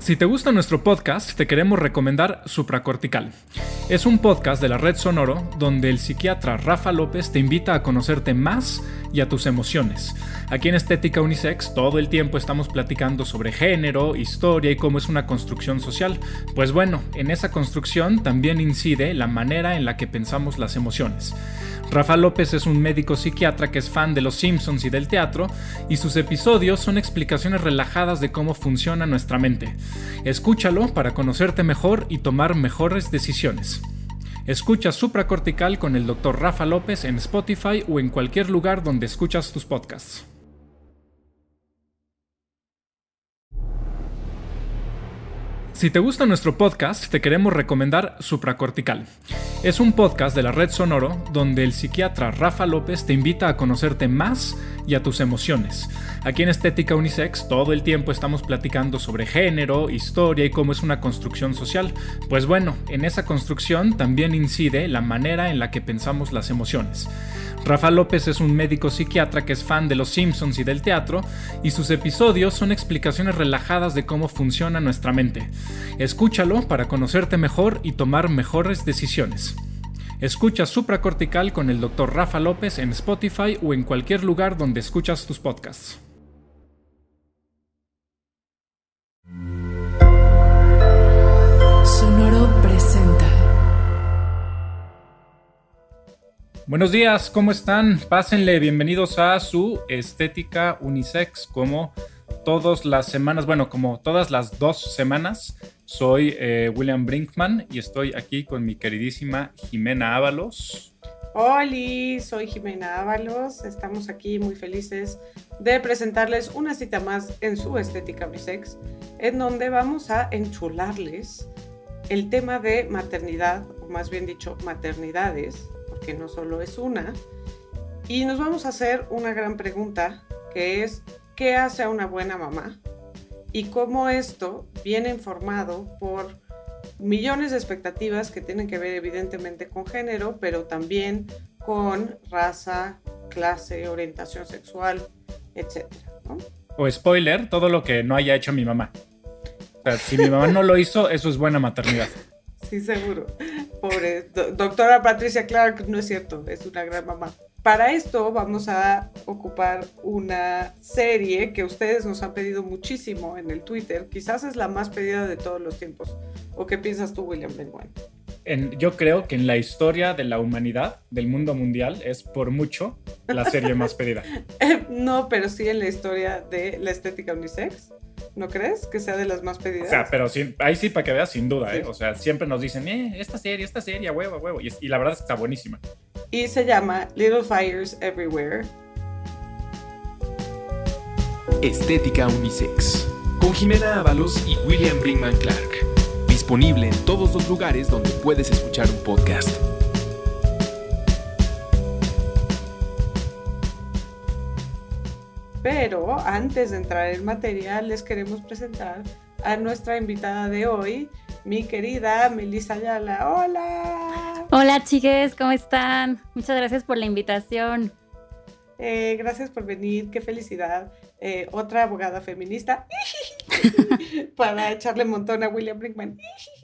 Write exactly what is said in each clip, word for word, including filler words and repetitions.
Si te gusta nuestro podcast, te queremos recomendar Supracortical. Es un podcast de la Red Sonoro donde el psiquiatra Rafa López te invita a conocerte más y a tus emociones. Aquí en Estética Unisex todo el tiempo estamos platicando sobre género, historia y cómo es una construcción social. Pues bueno, en esa construcción también incide la manera en la que pensamos las emociones. Rafa López es un médico psiquiatra que es fan de los Simpsons y del teatro, y sus episodios son explicaciones relajadas de cómo funciona nuestra mente. Escúchalo para conocerte mejor y tomar mejores decisiones. Escucha Supracortical con el doctor Rafa López en Spotify o en cualquier lugar donde escuchas tus podcasts. Si te gusta nuestro podcast, te queremos recomendar Supracortical. Es un podcast de la Red Sonoro donde el psiquiatra Rafa López te invita a conocerte más y a tus emociones. Aquí en Estética Unisex todo el tiempo estamos platicando sobre género, historia y cómo es una construcción social. Pues bueno, en esa construcción también incide la manera en la que pensamos las emociones. Rafa López es un médico psiquiatra que es fan de los Simpsons y del teatro, y sus episodios son explicaciones relajadas de cómo funciona nuestra mente. Escúchalo para conocerte mejor y tomar mejores decisiones. Escucha Supracortical con el doctor Rafa López en Spotify o en cualquier lugar donde escuchas tus podcasts. Sonoro presenta. Buenos días, ¿cómo están? Pásenle, bienvenidos a su Estética Unisex. Como todas las semanas, bueno, como todas las dos semanas, soy eh, William Brinkman y estoy aquí con mi queridísima Jimena Ábalos. Hola, soy Jimena Ábalos. Estamos aquí muy felices de presentarles una cita más en su Estética Unisex, en donde vamos a enchularles el tema de maternidad, o más bien dicho, maternidades, porque no solo es una, y nos vamos a hacer una gran pregunta, que es ¿qué hace a una buena mamá? Y cómo esto viene informado por millones de expectativas que tienen que ver evidentemente con género, pero también con raza, clase, orientación sexual, etcétera, ¿no? O spoiler, todo lo que no haya hecho mi mamá. O sea, si mi mamá no lo hizo, eso es buena maternidad. Sí, seguro. Pobre do- doctora Patricia Clark, no es cierto, es una gran mamá. Para esto vamos a ocupar una serie que ustedes nos han pedido muchísimo en el Twitter. Quizás es la más pedida de todos los tiempos. ¿O qué piensas tú, William Benwan? En, yo creo que en la historia de la humanidad, del mundo mundial, es por mucho la serie más pedida. No, pero sí en la historia de la estética unisex. ¿No crees que sea de las más pedidas? O sea, pero sí, ahí sí para que veas, sin duda, Sí. ¿eh? O sea, siempre nos dicen, eh, esta serie, esta serie, a huevo, a huevo. Y, es- y la verdad es que está buenísima. Y se llama Little Fires Everywhere. Estética Unisex. Con Jimena Ábalos y William Brinkman Clark. Disponible en todos los lugares donde puedes escuchar un podcast. Pero antes de entrar en materia, les queremos presentar a nuestra invitada de hoy, mi querida Melissa Ayala. ¡Hola! Hola chiques, ¿cómo están? Muchas gracias por la invitación. Eh, gracias por venir, qué felicidad. Eh, otra abogada feminista para echarle montón a William Brinkman.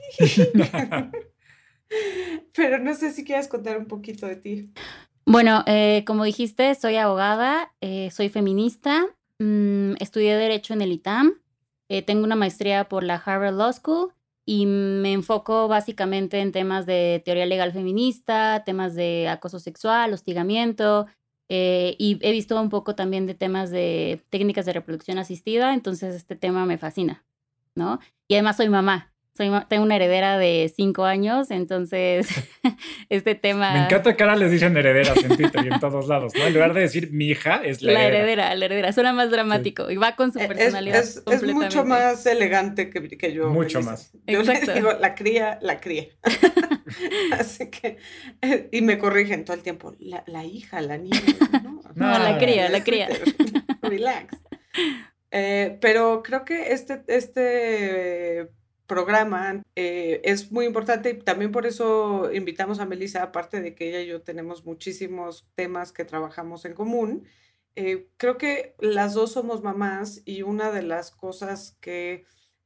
Pero no sé si quieres contar un poquito de ti. Bueno, eh, como dijiste, soy abogada, eh, soy feminista, mm, estudié Derecho en el I T A M, eh, tengo una maestría por la Harvard Law School y me enfoco básicamente en temas de teoría legal feminista, temas de acoso sexual, hostigamiento, eh, y he visto un poco también de temas de técnicas de reproducción asistida, entonces este tema me fascina, ¿no? Y además soy mamá. Soy, ma- tengo una heredera de cinco años, entonces este tema... Me encanta que ahora les dicen herederas en Twitter y en todos lados, ¿no? En lugar de decir mi hija, es la, La heredera. heredera, la heredera, suena más dramático y va con su Es, personalidad es, es completamente. mucho más elegante que, que yo. Mucho Melissa. más. Yo le Exacto. digo, la cría, la cría. Así que, eh, y me corrigen todo el tiempo, la, la hija, la niña. No, No, la cría, la es cría. Twitter. Relax. Eh, pero creo que este, este programa eh, es muy importante y también por eso invitamos a Melissa, aparte de que ella y yo tenemos muchísimos temas que trabajamos en común. Eh, creo que las dos somos mamás y una de las cosas que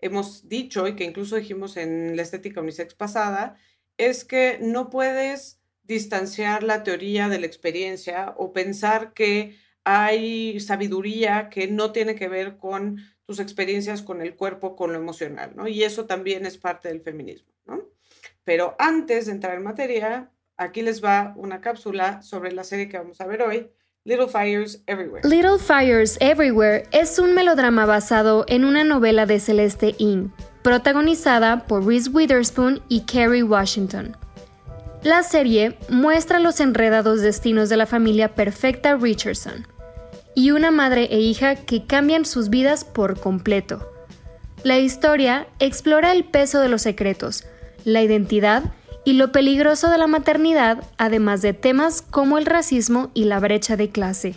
hemos dicho y que incluso dijimos en la estética unisex pasada, es que no puedes distanciar la teoría de la experiencia o pensar que hay sabiduría que no tiene que ver con tus experiencias con el cuerpo, con lo emocional, ¿no? Y eso también es parte del feminismo, ¿no? Pero antes de entrar en materia, aquí les va una cápsula sobre la serie que vamos a ver hoy, Little Fires Everywhere. Little Fires Everywhere es un melodrama basado en una novela de Celeste Ng, protagonizada por Reese Witherspoon y Kerry Washington. La serie muestra los enredados destinos de la familia perfecta Richardson y una madre e hija que cambian sus vidas por completo. La historia explora el peso de los secretos, la identidad y lo peligroso de la maternidad, además de temas como el racismo y la brecha de clase.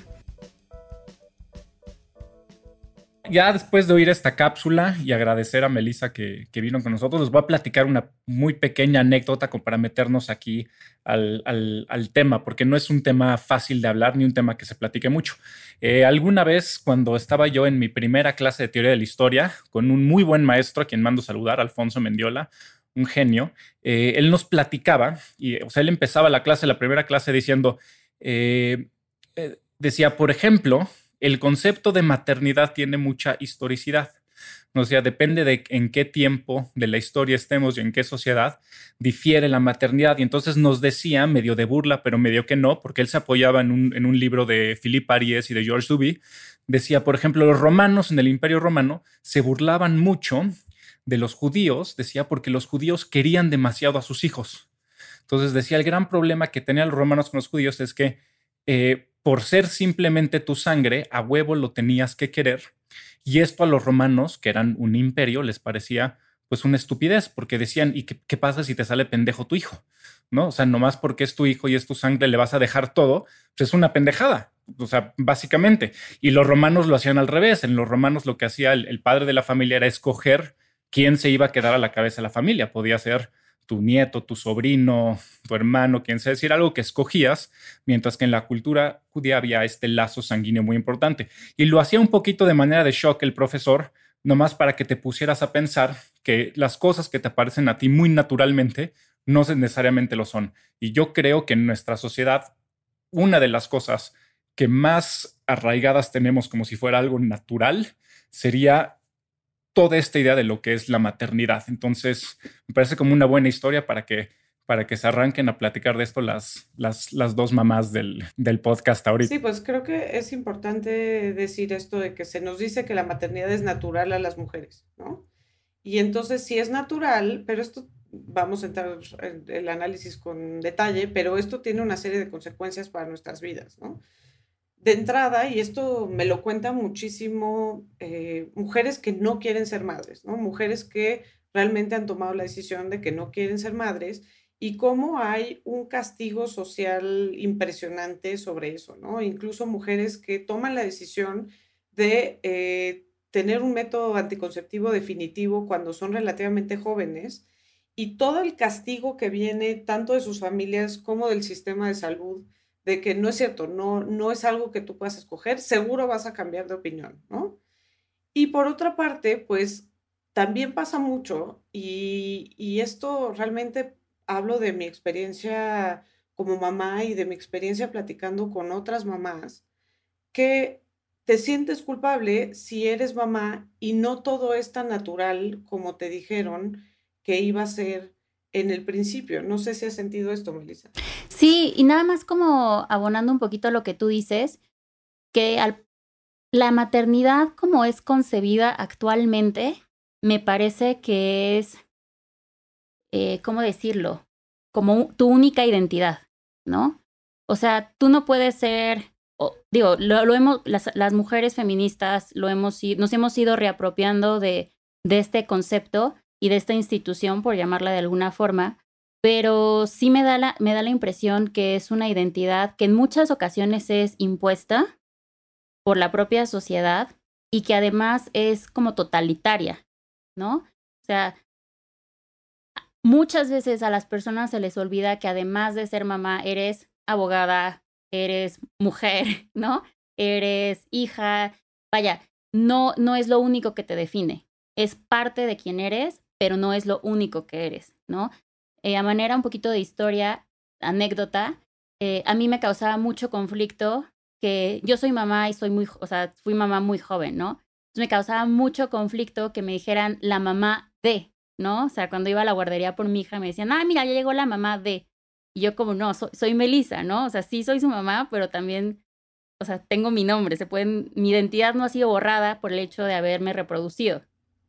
Ya después de oír esta cápsula y agradecer a Melissa que, que vino con nosotros, les voy a platicar una muy pequeña anécdota como para meternos aquí al, al, al tema, porque no es un tema fácil de hablar ni un tema que se platique mucho. Eh, alguna vez cuando estaba yo en mi primera clase de teoría de la historia con un muy buen maestro a quien mando saludar, Alfonso Mendiola, un genio, eh, él nos platicaba y, o sea, él empezaba la clase, la primera clase diciendo, eh, eh, decía, por ejemplo, el concepto de maternidad tiene mucha historicidad. O sea, depende de en qué tiempo de la historia estemos y en qué sociedad difiere la maternidad. Y entonces nos decía, medio de burla, pero medio que no, porque él se apoyaba en un, en un libro de Philippe Ariès y de Georges Duby. Decía, por ejemplo, los romanos en el Imperio Romano se burlaban mucho de los judíos, decía, porque los judíos querían demasiado a sus hijos. Entonces decía, el gran problema que tenían los romanos con los judíos es que eh, por ser simplemente tu sangre, a huevo lo tenías que querer. Y esto a los romanos, que eran un imperio, les parecía pues una estupidez, porque decían, ¿y qué, qué pasa si te sale pendejo tu hijo? ¿No? O sea, nomás porque es tu hijo y es tu sangre le vas a dejar todo, pues es una pendejada. O sea, básicamente. Y los romanos lo hacían al revés. En los romanos lo que hacía el, el padre de la familia era escoger quién se iba a quedar a la cabeza de la familia. Podía ser tu nieto, tu sobrino, tu hermano, quien sea, decir algo que escogías, mientras que en la cultura judía había este lazo sanguíneo muy importante. Y lo hacía un poquito de manera de shock el profesor, nomás para que te pusieras a pensar que las cosas que te aparecen a ti muy naturalmente no necesariamente lo son. Y yo creo que en nuestra sociedad, una de las cosas que más arraigadas tenemos como si fuera algo natural sería toda esta idea de lo que es la maternidad. Entonces, me parece como una buena historia para que, para que se arranquen a platicar de esto las, las, las dos mamás del, del podcast ahorita. Sí, pues creo que es importante decir esto de que se nos dice que la maternidad es natural a las mujeres, ¿no? Y entonces sí es natural, pero esto, vamos a entrar en el análisis con detalle, pero esto tiene una serie de consecuencias para nuestras vidas, ¿no? De entrada, y esto me lo cuentan muchísimo eh, mujeres que no quieren ser madres, ¿no? Mujeres que realmente han tomado la decisión de que no quieren ser madres y cómo hay un castigo social impresionante sobre eso, ¿no? Incluso mujeres que toman la decisión de eh, tener un método anticonceptivo definitivo cuando son relativamente jóvenes y todo el castigo que viene tanto de sus familias como del sistema de salud, de que no es cierto, no, no es algo que tú puedas escoger, seguro vas a cambiar de opinión, ¿no? Y por otra parte, pues también pasa mucho, y, y esto realmente hablo de mi experiencia como mamá y de mi experiencia platicando con otras mamás, que te sientes culpable si eres mamá y no todo es tan natural como te dijeron que iba a ser en el principio. No sé si has sentido esto, Melissa. Sí, y nada más como abonando un poquito lo que tú dices, que al, la maternidad como es concebida actualmente, me parece que es, eh, ¿cómo decirlo? Como tu única identidad, ¿no? O sea, tú no puedes ser, o, digo, lo, lo hemos, las, las mujeres feministas lo hemos, nos hemos ido reapropiando de, de este concepto y de esta institución, por llamarla de alguna forma, pero sí me da, la, me da la impresión que es una identidad que en muchas ocasiones es impuesta por la propia sociedad y que además es como totalitaria, ¿no? O sea, muchas veces a las personas se les olvida que además de ser mamá, eres abogada, eres mujer, ¿no? Eres hija, vaya, no, no es lo único que te define. es parte de quien eres, pero no es lo único que eres, ¿no? Eh, a manera un poquito de historia, anécdota, eh, a mí me causaba mucho conflicto que yo soy mamá y soy muy, o sea, fui mamá muy joven, ¿no? Entonces me causaba mucho conflicto que me dijeran la mamá de, ¿no? O sea, cuando iba a la guardería por mi hija me decían, ah, mira, ya llegó la mamá de. Y yo como, no, so, soy Melissa, ¿no? O sea, sí soy su mamá, pero también, o sea, tengo mi nombre. Se pueden, mi identidad no ha sido borrada por el hecho de haberme reproducido.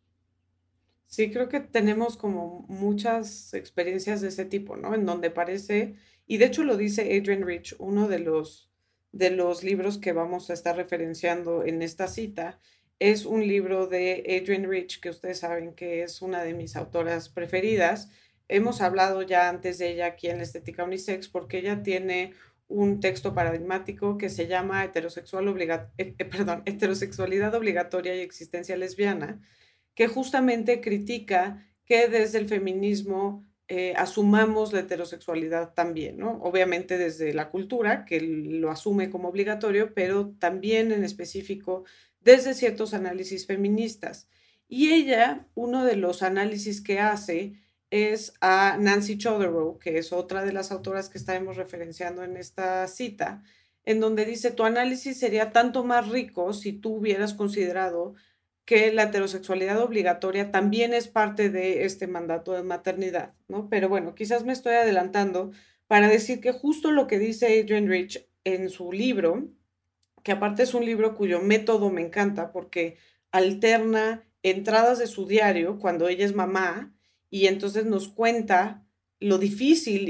Sí, creo que tenemos como muchas experiencias de ese tipo, ¿no? En donde parece, y de hecho lo dice Adrienne Rich, uno de los, de los libros que vamos a estar referenciando en esta cita, es un libro de Adrienne Rich, que ustedes saben que es una de mis autoras preferidas. Hemos hablado ya antes de ella aquí en la Estética Unisex porque ella tiene un texto paradigmático que se llama Heterosexual obliga eh, perdón, Heterosexualidad Obligatoria y Existencia Lesbiana, que justamente critica que desde el feminismo eh, asumamos la heterosexualidad también, ¿no? Obviamente desde la cultura, que lo asume como obligatorio, pero también en específico desde ciertos análisis feministas. Y ella, uno de los análisis que hace es a Nancy Chodorow, que es otra de las autoras que estaremos referenciando en esta cita, en donde dice, tu análisis sería tanto más rico si tú hubieras considerado que la heterosexualidad obligatoria también es parte de este mandato de maternidad, ¿no? Pero bueno, quizás me estoy adelantando para decir que justo lo que dice Adrienne Rich en su libro, que aparte es un libro cuyo método me encanta porque alterna entradas de su diario cuando ella es mamá y entonces nos cuenta lo difícil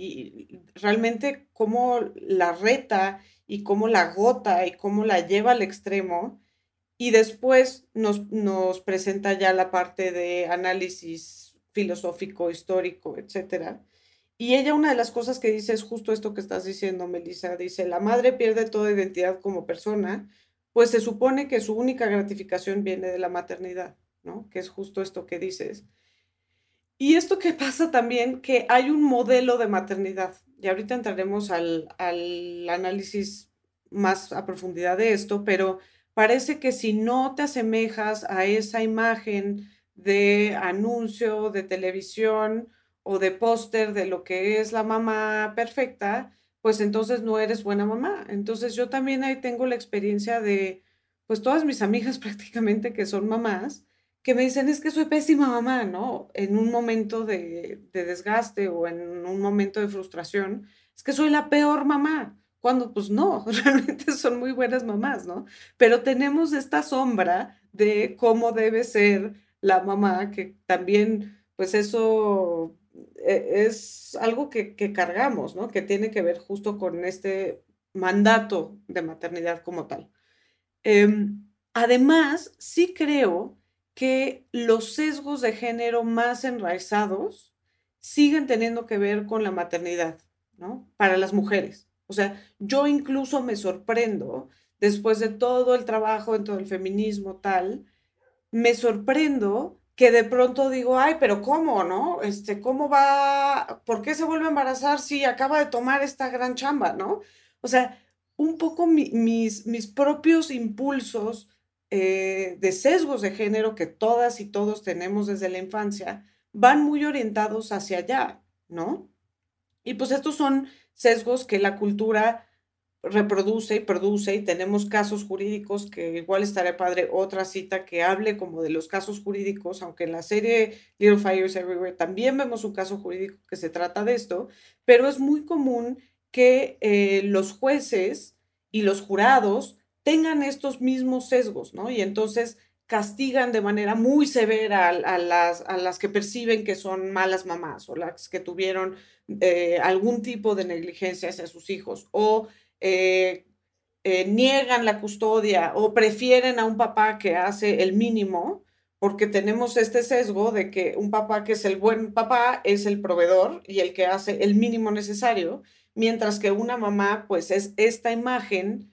y realmente cómo la reta y cómo la agota y cómo la lleva al extremo. Y después nos, nos presenta ya la parte de análisis filosófico, histórico, etcétera. Y ella una de las cosas que dice es justo esto que estás diciendo, Melissa. Dice, la madre pierde toda identidad como persona, pues se supone que su única gratificación viene de la maternidad, ¿no? Que es justo esto que dices. Y esto que pasa también, que hay un modelo de maternidad. Y ahorita entraremos al, al análisis más a profundidad de esto, pero parece que si no te asemejas a esa imagen de anuncio, de televisión o de póster de lo que es la mamá perfecta, pues entonces no eres buena mamá. Entonces yo también ahí tengo la experiencia de, pues todas mis amigas prácticamente que son mamás, que me dicen, es que soy pésima mamá, ¿no? En un momento de, de desgaste o en un momento de frustración, es que soy la peor mamá. Cuando pues no, realmente son muy buenas mamás, ¿no? Pero tenemos esta sombra de cómo debe ser la mamá, que también, pues eso es algo que, que cargamos, ¿no? Que tiene que ver justo con este mandato de maternidad como tal. Eh, además, sí creo que los sesgos de género más enraizados siguen teniendo que ver con la maternidad, ¿no? Para las mujeres. O sea, yo incluso me sorprendo, después de todo el trabajo en todo el feminismo tal, me sorprendo que de pronto digo, ay, pero ¿cómo, no? Este, ¿cómo va? ¿Por qué se vuelve a embarazar si acaba de tomar esta gran chamba, no? O sea, un poco mi, mis, mis propios impulsos eh, de sesgos de género que todas y todos tenemos desde la infancia van muy orientados hacia allá, ¿no? Y pues estos son sesgos que la cultura reproduce y produce y tenemos casos jurídicos que igual estará padre otra cita que hable como de los casos jurídicos, aunque en la serie Little Fires Everywhere también vemos un caso jurídico que se trata de esto, pero es muy común que eh, los jueces y los jurados tengan estos mismos sesgos, ¿no? Y entonces castigan de manera muy severa a, a, las, a las que perciben que son malas mamás o las que tuvieron eh, algún tipo de negligencia hacia sus hijos o eh, eh, niegan la custodia o prefieren a un papá que hace el mínimo porque tenemos este sesgo de que un papá que es el buen papá es el proveedor y el que hace el mínimo necesario, mientras que una mamá pues es esta imagen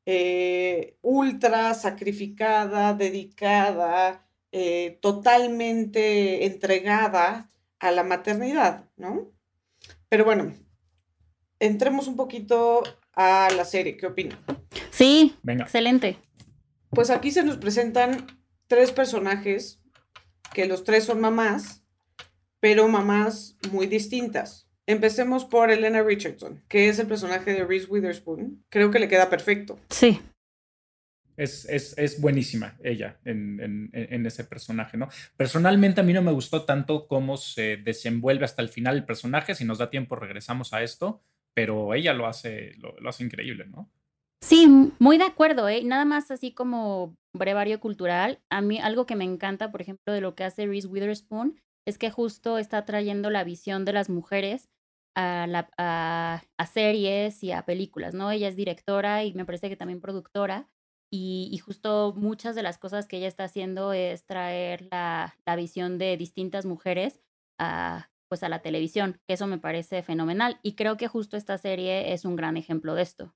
Eh, ultra sacrificada, dedicada, eh, totalmente entregada a la maternidad, ¿no? Pero bueno, entremos un poquito a la serie, ¿qué opinan? Sí, Venga. Excelente. Pues aquí se nos presentan tres personajes que los tres son mamás, pero mamás muy distintas. Empecemos por Elena Richardson, que es el personaje de Reese Witherspoon. Creo que le queda perfecto. Sí. Es, es, es buenísima ella en, en, en ese personaje, ¿no? Personalmente a mí no me gustó tanto cómo se desenvuelve hasta el final el personaje. Si nos da tiempo regresamos a esto, pero ella lo hace, lo, lo hace increíble, ¿no? Sí, muy de acuerdo, ¿eh? Nada más así como brevario cultural. A mí algo que me encanta, por ejemplo, de lo que hace Reese Witherspoon es que justo está trayendo la visión de las mujeres a, la, a, a series y a películas, ¿no? Ella es directora y me parece que también productora. Y, y justo muchas de las cosas que ella está haciendo es traer la, la visión de distintas mujeres a, pues a la televisión, que eso me parece fenomenal. Y creo que justo esta serie es un gran ejemplo de esto.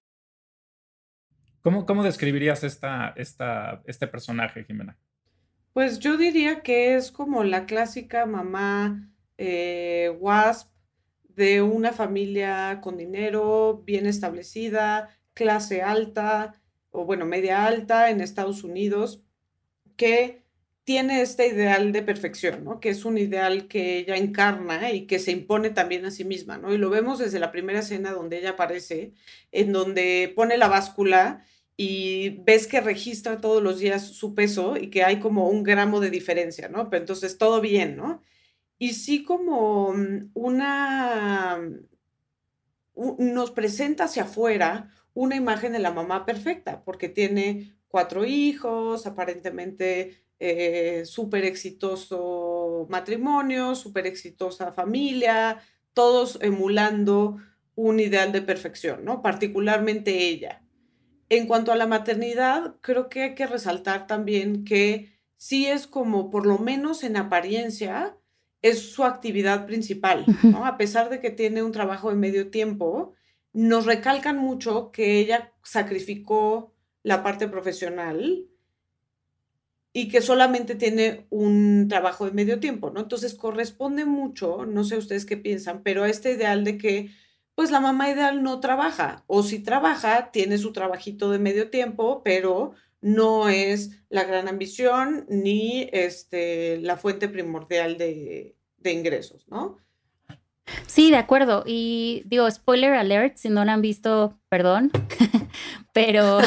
¿Cómo, cómo describirías esta, esta, este personaje, Jimena? Pues yo diría que es como la clásica mamá eh, wasp de una familia con dinero, bien establecida, clase alta, o bueno, media alta en Estados Unidos, que tiene este ideal de perfección, ¿no? Que es un ideal que ella encarna y que se impone también a sí misma, ¿no? Y lo vemos desde la primera escena donde ella aparece, en donde pone la báscula y ves que registra todos los días su peso y que hay como un gramo de diferencia, ¿no? Pero entonces todo bien, ¿no? Y sí como una... nos presenta hacia afuera una imagen de la mamá perfecta, porque tiene cuatro hijos, aparentemente eh, súper exitoso matrimonio, súper exitosa familia, todos emulando un ideal de perfección, ¿no? Particularmente ella. En cuanto a la maternidad, creo que hay que resaltar también que sí es como, por lo menos en apariencia, es su actividad principal, ¿no? A pesar de que tiene un trabajo de medio tiempo, nos recalcan mucho que ella sacrificó la parte profesional y que solamente tiene un trabajo de medio tiempo, ¿no? Entonces corresponde mucho, no sé ustedes qué piensan, pero a este ideal de que, pues la mamá ideal no trabaja, o si trabaja, tiene su trabajito de medio tiempo, pero no es la gran ambición ni este, la fuente primordial de, de ingresos, ¿no? Sí, de acuerdo. Y digo, spoiler alert, si no la han visto, perdón, pero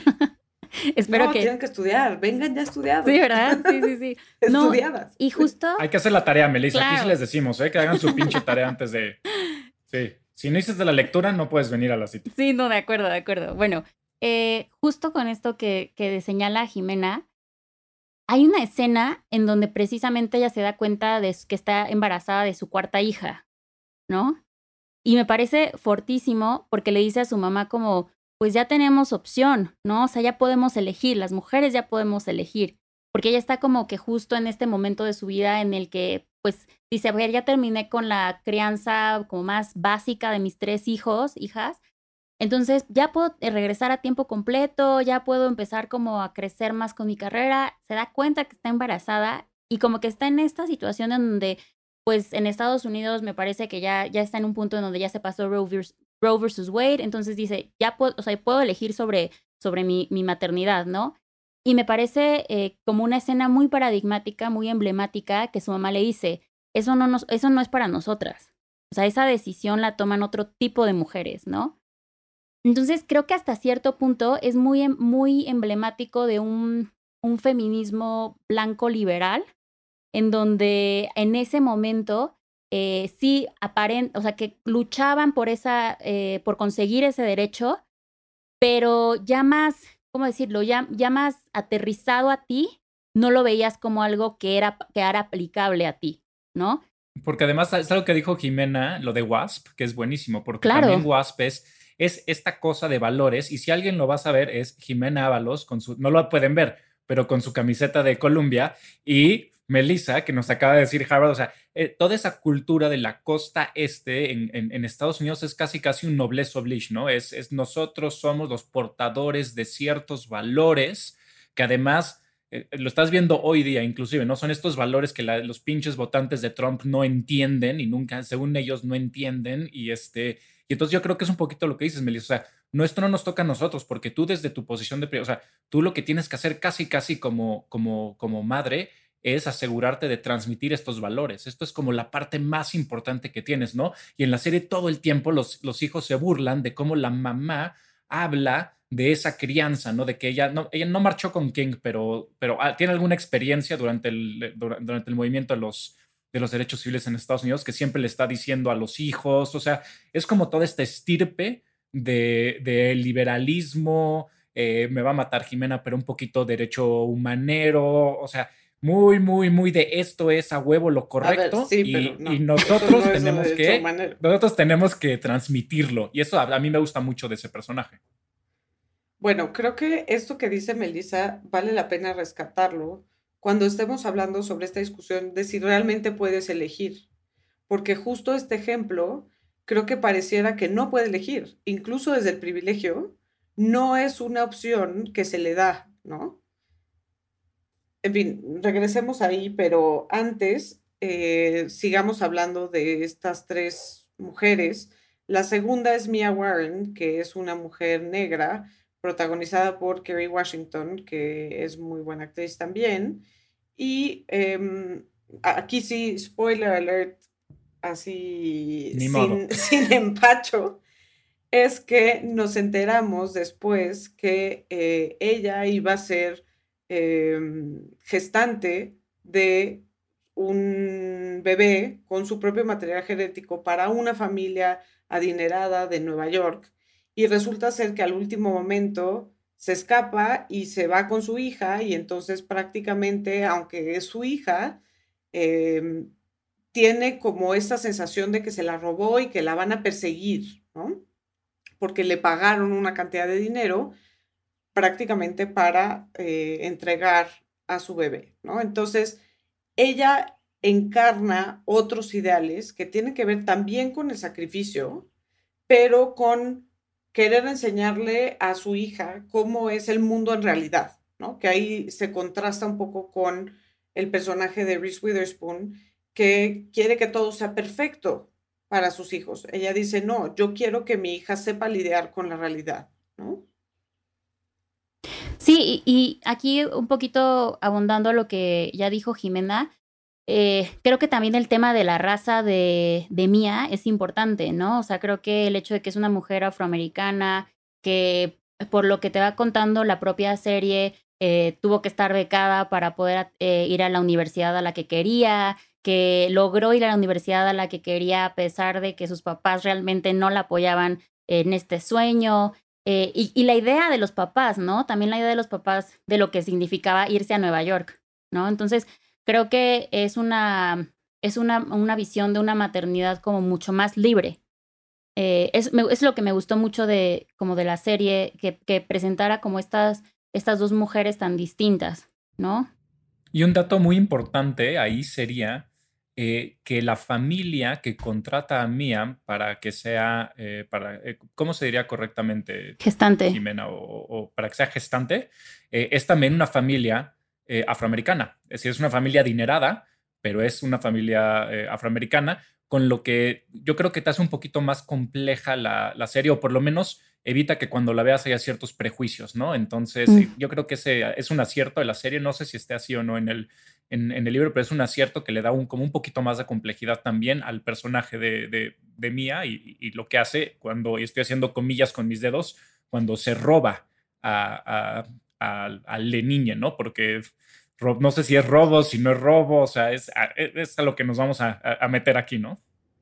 espero no, que... tienen que estudiar, vengan ya estudiados. Sí, ¿verdad? Sí, sí, sí. Estudiadas. No, y justo... Hay que hacer la tarea, Melissa. Claro. Aquí sí les decimos, ¿eh? Que hagan su pinche tarea antes de... Sí. Si no hiciste la lectura, no puedes venir a la cita. Sí, no, de acuerdo, de acuerdo. Bueno, eh, justo con esto que, que señala Jimena, hay una escena en donde precisamente ella se da cuenta de que está embarazada de su cuarta hija, ¿no? Y me parece fortísimo porque le dice a su mamá como, pues ya tenemos opción, ¿no? O sea, ya podemos elegir, las mujeres ya podemos elegir. Porque ella está como que justo en este momento de su vida en el que, pues, dice, a ver, ya terminé con la crianza como más básica de mis tres hijos, hijas. Entonces, ya puedo regresar a tiempo completo, ya puedo empezar como a crecer más con mi carrera. Se da cuenta que está embarazada y como que está en esta situación en donde, pues, en Estados Unidos me parece que ya, ya está en un punto en donde ya se pasó Roe versus, Roe versus Wade. Entonces dice, ya puedo, o sea, puedo elegir sobre, sobre mi, mi maternidad, ¿no? Y me parece eh, como una escena muy paradigmática, muy emblemática, que su mamá le dice, eso no, nos, eso no es para nosotras. O sea, esa decisión la toman otro tipo de mujeres, ¿no? Entonces, creo que hasta cierto punto es muy, muy emblemático de un, un feminismo blanco liberal, en donde en ese momento eh, sí aparent, o sea, que luchaban por, esa, eh, por conseguir ese derecho, pero ya más... ¿cómo decirlo? Ya, ya más aterrizado a ti, no lo veías como algo que era, que era aplicable a ti, ¿no? Porque además es algo que dijo Jimena, lo de WASP, que es buenísimo, porque claro. también WASP es, es esta cosa de valores, y si alguien lo va a saber es Jimena Ábalos, con su, no lo pueden ver, pero con su camiseta de Columbia, y Melissa, que nos acaba de decir Harvard, o sea, eh, toda esa cultura de la costa este en, en, en Estados Unidos es casi casi un noblesse oblige, ¿no? Es, es nosotros somos los portadores de ciertos valores que además, eh, lo estás viendo hoy día inclusive, ¿no? Son estos valores que la, los pinches votantes de Trump no entienden y nunca, según ellos, no entienden y este... Y entonces yo creo que es un poquito lo que dices, Melissa, o sea, no, esto no nos toca a nosotros porque tú desde tu posición de... O sea, tú lo que tienes que hacer casi casi como, como, como madre es asegurarte de transmitir estos valores. Esto es como la parte más importante que tienes, ¿no? Y en la serie todo el tiempo los, los hijos se burlan de cómo la mamá habla de esa crianza, ¿no? De que ella no, ella no marchó con King, pero, pero ah, tiene alguna experiencia durante el, durante el movimiento de los, de los derechos civiles en Estados Unidos que siempre le está diciendo a los hijos, o sea, es como toda esta estirpe de, de liberalismo, eh, me va a matar Jimena, pero un poquito derecho humanero, o sea, muy, muy, muy de esto es a huevo lo correcto. A ver, sí, y, pero no, y nosotros no tenemos que humanero. nosotros tenemos que transmitirlo y eso a, a mí me gusta mucho de ese personaje. Bueno, creo que esto que dice Melissa vale la pena rescatarlo cuando estemos hablando sobre esta discusión de si realmente puedes elegir, porque justo este ejemplo creo que pareciera que no puede elegir, incluso desde el privilegio, no es una opción que se le da, ¿no? En fin, regresemos ahí, pero antes eh, sigamos hablando de estas tres mujeres. La segunda es Mia Warren, que es una mujer negra, protagonizada por Kerry Washington, que es muy buena actriz también. Y eh, aquí sí, spoiler alert, así sin, sin empacho, es que nos enteramos después que eh, ella iba a ser eh, gestante de un bebé con su propio material genético para una familia adinerada de Nueva York. Y resulta ser que al último momento se escapa y se va con su hija y entonces prácticamente, aunque es su hija, eh, tiene como esta sensación de que se la robó y que la van a perseguir, ¿no? Porque le pagaron una cantidad de dinero prácticamente para eh, entregar a su bebé, ¿no? Entonces, ella encarna otros ideales que tienen que ver también con el sacrificio, pero con querer enseñarle a su hija cómo es el mundo en realidad, ¿no? Que ahí se contrasta un poco con el personaje de Reese Witherspoon, que quiere que todo sea perfecto para sus hijos. Ella dice, no, yo quiero que mi hija sepa lidiar con la realidad, ¿no? Sí, y, y aquí un poquito abundando a lo que ya dijo Jimena, Eh, creo que también el tema de la raza de, de Mia es importante, ¿no? O sea, creo que el hecho de que es una mujer afroamericana, que por lo que te va contando la propia serie, eh, tuvo que estar becada para poder eh, ir a la universidad a la que quería, que logró ir a la universidad a la que quería a pesar de que sus papás realmente no la apoyaban en este sueño. Eh, y, y la idea de los papás, ¿no? También la idea de los papás de lo que significaba irse a Nueva York, ¿no? Entonces, creo que es una, es una, una visión de una maternidad como mucho más libre. Eh, es, me, es lo que me gustó mucho de, como de la serie, que, que presentara como estas, estas dos mujeres tan distintas, ¿no? Y un dato muy importante ahí sería eh, que la familia que contrata a Mia para que sea, eh, para, eh, ¿cómo se diría correctamente? Gestante. Jimena, o, o para que sea gestante, eh, es también una familia Eh, afroamericana. Es decir, es una familia adinerada, pero es una familia eh, afroamericana, con lo que yo creo que te hace un poquito más compleja la, la serie, o por lo menos evita que cuando la veas haya ciertos prejuicios, ¿no? Entonces, mm. yo creo que ese es un acierto de la serie. No sé si esté así o no en el, en, en el libro, pero es un acierto que le da un, como un poquito más de complejidad también al personaje de, de, de Mia y, y lo que hace cuando, y estoy haciendo comillas con mis dedos, cuando se roba a... a al a la niña, ¿no? Porque no sé si es robo, si no es robo, o sea, es, es a lo que nos vamos a, a meter aquí, ¿no?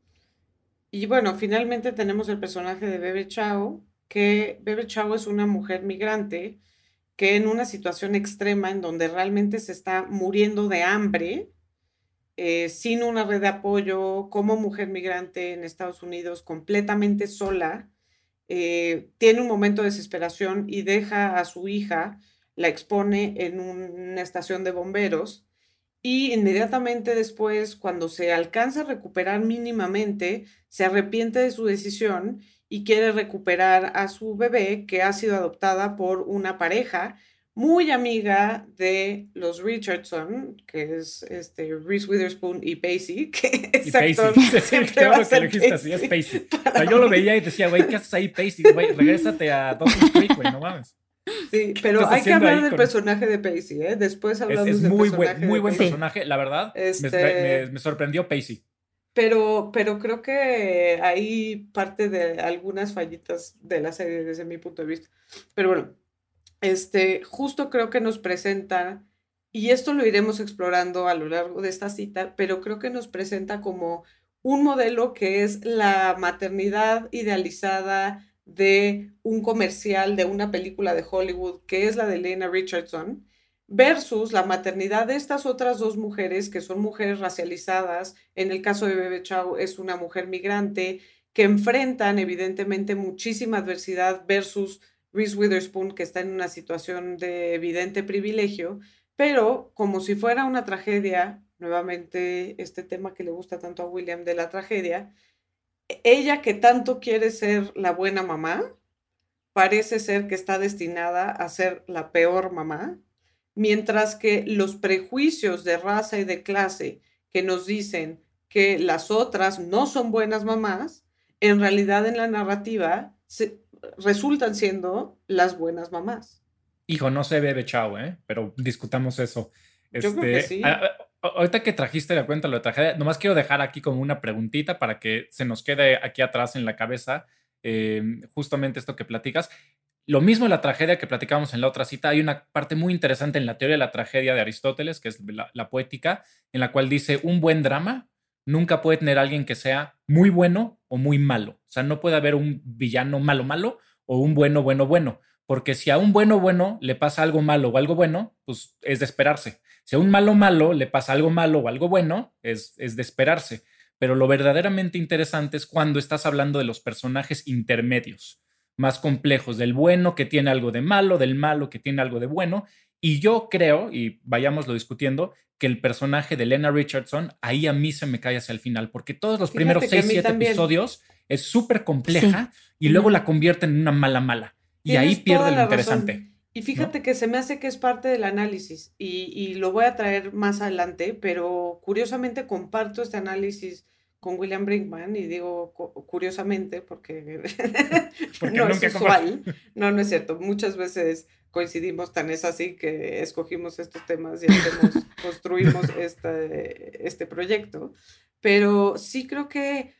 Y bueno, finalmente tenemos el personaje de Bebe Chao, que Bebe Chao es una mujer migrante que en una situación extrema en donde realmente se está muriendo de hambre, eh, sin una red de apoyo, como mujer migrante en Estados Unidos, completamente sola, eh, tiene un momento de desesperación y deja a su hija, la expone en una estación de bomberos y inmediatamente después, cuando se alcanza a recuperar mínimamente, se arrepiente de su decisión y quiere recuperar a su bebé, que ha sido adoptada por una pareja muy amiga de los Richardson, que es este, Reese Witherspoon y Pacey, que es actor, Pacey. Sí, claro que lo dijiste así, es Pacey. O sea, yo lo veía y decía, güey, ¿qué haces ahí, Pacey? Güey, regrésate a Dawson's Creek, güey, no mames. Sí, pero hay que hablar del con... personaje de Pacey, ¿eh? Después hablamos es, es del muy personaje buen, muy buen Pacey. personaje, la verdad. Este... Me, me, me sorprendió Pacey. Pero, pero creo que hay parte de algunas fallitas de la serie desde mi punto de vista. Pero bueno, este, justo creo que nos presenta, y esto lo iremos explorando a lo largo de esta cita, pero creo que nos presenta como un modelo que es la maternidad idealizada de un comercial, de una película de Hollywood, que es la de Lena Richardson, versus la maternidad de estas otras dos mujeres, que son mujeres racializadas. En el caso de Bebe Chao es una mujer migrante, que enfrentan evidentemente muchísima adversidad versus Reese Witherspoon, que está en una situación de evidente privilegio, pero como si fuera una tragedia, nuevamente este tema que le gusta tanto a William de la tragedia, ella que tanto quiere ser la buena mamá, parece ser que está destinada a ser la peor mamá, mientras que los prejuicios de raza y de clase que nos dicen que las otras no son buenas mamás, en realidad en la narrativa se, resultan siendo las buenas mamás. Hijo, no sé Bebe Chao, ¿eh? Pero discutamos eso. Yo este, creo que sí. A, a, ahorita que trajiste la cuenta lo de tragedia, nomás quiero dejar aquí como una preguntita para que se nos quede aquí atrás en la cabeza eh, justamente esto que platicas. Lo mismo en la tragedia que platicábamos en la otra cita, hay una parte muy interesante en la teoría de la tragedia de Aristóteles, que es la, la poética, en la cual dice un buen drama nunca puede tener alguien que sea muy bueno o muy malo. O sea, no puede haber un villano malo malo o un bueno bueno bueno, porque si a un bueno bueno le pasa algo malo o algo bueno, pues es de esperarse. Si a un malo malo le pasa algo malo o algo bueno, es, es de esperarse. Pero lo verdaderamente interesante es cuando estás hablando de los personajes intermedios, más complejos, del bueno que tiene algo de malo, del malo que tiene algo de bueno. Y yo creo, y vayámoslo discutiendo, que el personaje de Lena Richardson, ahí a mí se me cae hacia el final, porque todos los Fíjate primeros seis, siete episodios es súper compleja sí. y luego mm. la convierten en una mala mala. Y Tienes ahí pierde lo interesante. Razón. Y fíjate ¿no? que se me hace que es parte del análisis, y, y lo voy a traer más adelante, pero curiosamente comparto este análisis con William Brinkman, y digo curiosamente porque, porque no es usual. No, no es cierto. Muchas veces coincidimos, tan es así que escogimos estos temas y hacemos, construimos este, este proyecto. Pero sí creo que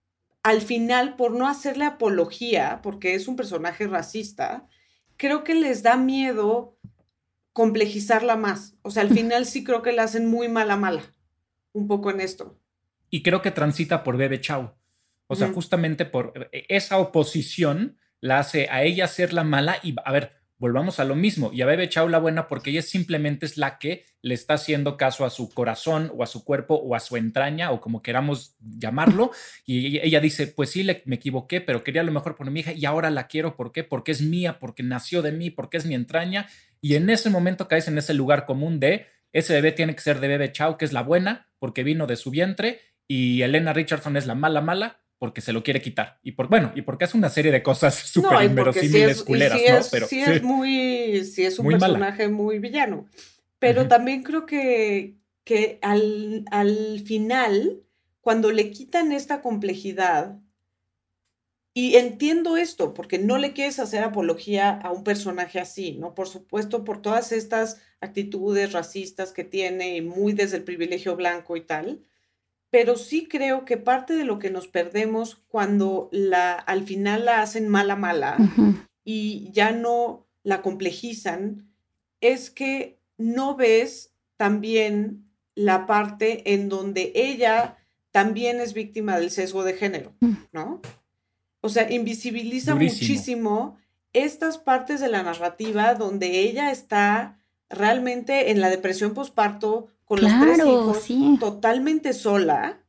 al final, por no hacerle apología, porque es un personaje racista, creo que les da miedo complejizarla más. O sea, al final sí creo que la hacen muy mala mala, un poco en esto. Y creo que transita por Bebe Chao. O sea, uh-huh. justamente por esa oposición la hace a ella ser la mala y, a ver, volvamos a lo mismo. Y a Bebe Chao la buena porque ella simplemente es la que le está haciendo caso a su corazón o a su cuerpo o a su entraña o como queramos llamarlo. Y ella dice, pues sí, le, me equivoqué, pero quería lo mejor por mi hija y ahora la quiero. ¿Por qué? Porque es mía, porque nació de mí, porque es mi entraña. Y en ese momento caes en ese lugar común de ese bebé tiene que ser de Bebe Chao, que es la buena porque vino de su vientre. Y Elena Richardson es la mala mala porque se lo quiere quitar. Y por bueno, y porque hace una serie de cosas súper no, inverosímiles, sí culeras, sí ¿no? Es, Pero sí, sí es muy, sí es un muy personaje mala. muy villano. Pero uh-huh. también creo que, que al, al final, cuando le quitan esta complejidad, y entiendo esto, porque no le quieres hacer apología a un personaje así, ¿no? Por supuesto, por todas estas actitudes racistas que tiene, y muy desde el privilegio blanco y tal. Pero sí creo que parte de lo que nos perdemos cuando la, al final la hacen mala mala uh-huh. y ya no la complejizan, es que no ves también la parte en donde ella también es víctima del sesgo de género, ¿no? O sea, invisibiliza Durísimo. muchísimo estas partes de la narrativa donde ella está realmente en la depresión posparto, con claro, los tres hijos, sí. totalmente sola.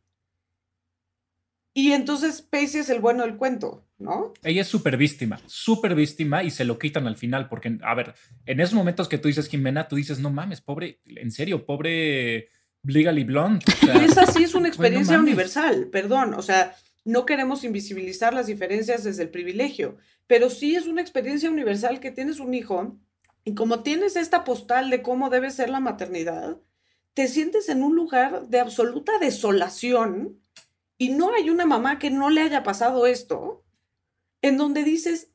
Y entonces Pacey es el bueno del cuento, ¿no? Ella es súper víctima, súper víctima y se lo quitan al final. Porque, a ver, en esos momentos que tú dices, Jimena, tú dices, no mames, pobre, en serio, pobre Legally Blonde. O sea, y esa sí es una experiencia no universal, perdón. O sea, no queremos invisibilizar las diferencias desde el privilegio, pero sí es una experiencia universal que tienes un hijo y como tienes esta postal de cómo debe ser la maternidad, te sientes en un lugar de absoluta desolación y no hay una mamá que no le haya pasado esto, en donde dices,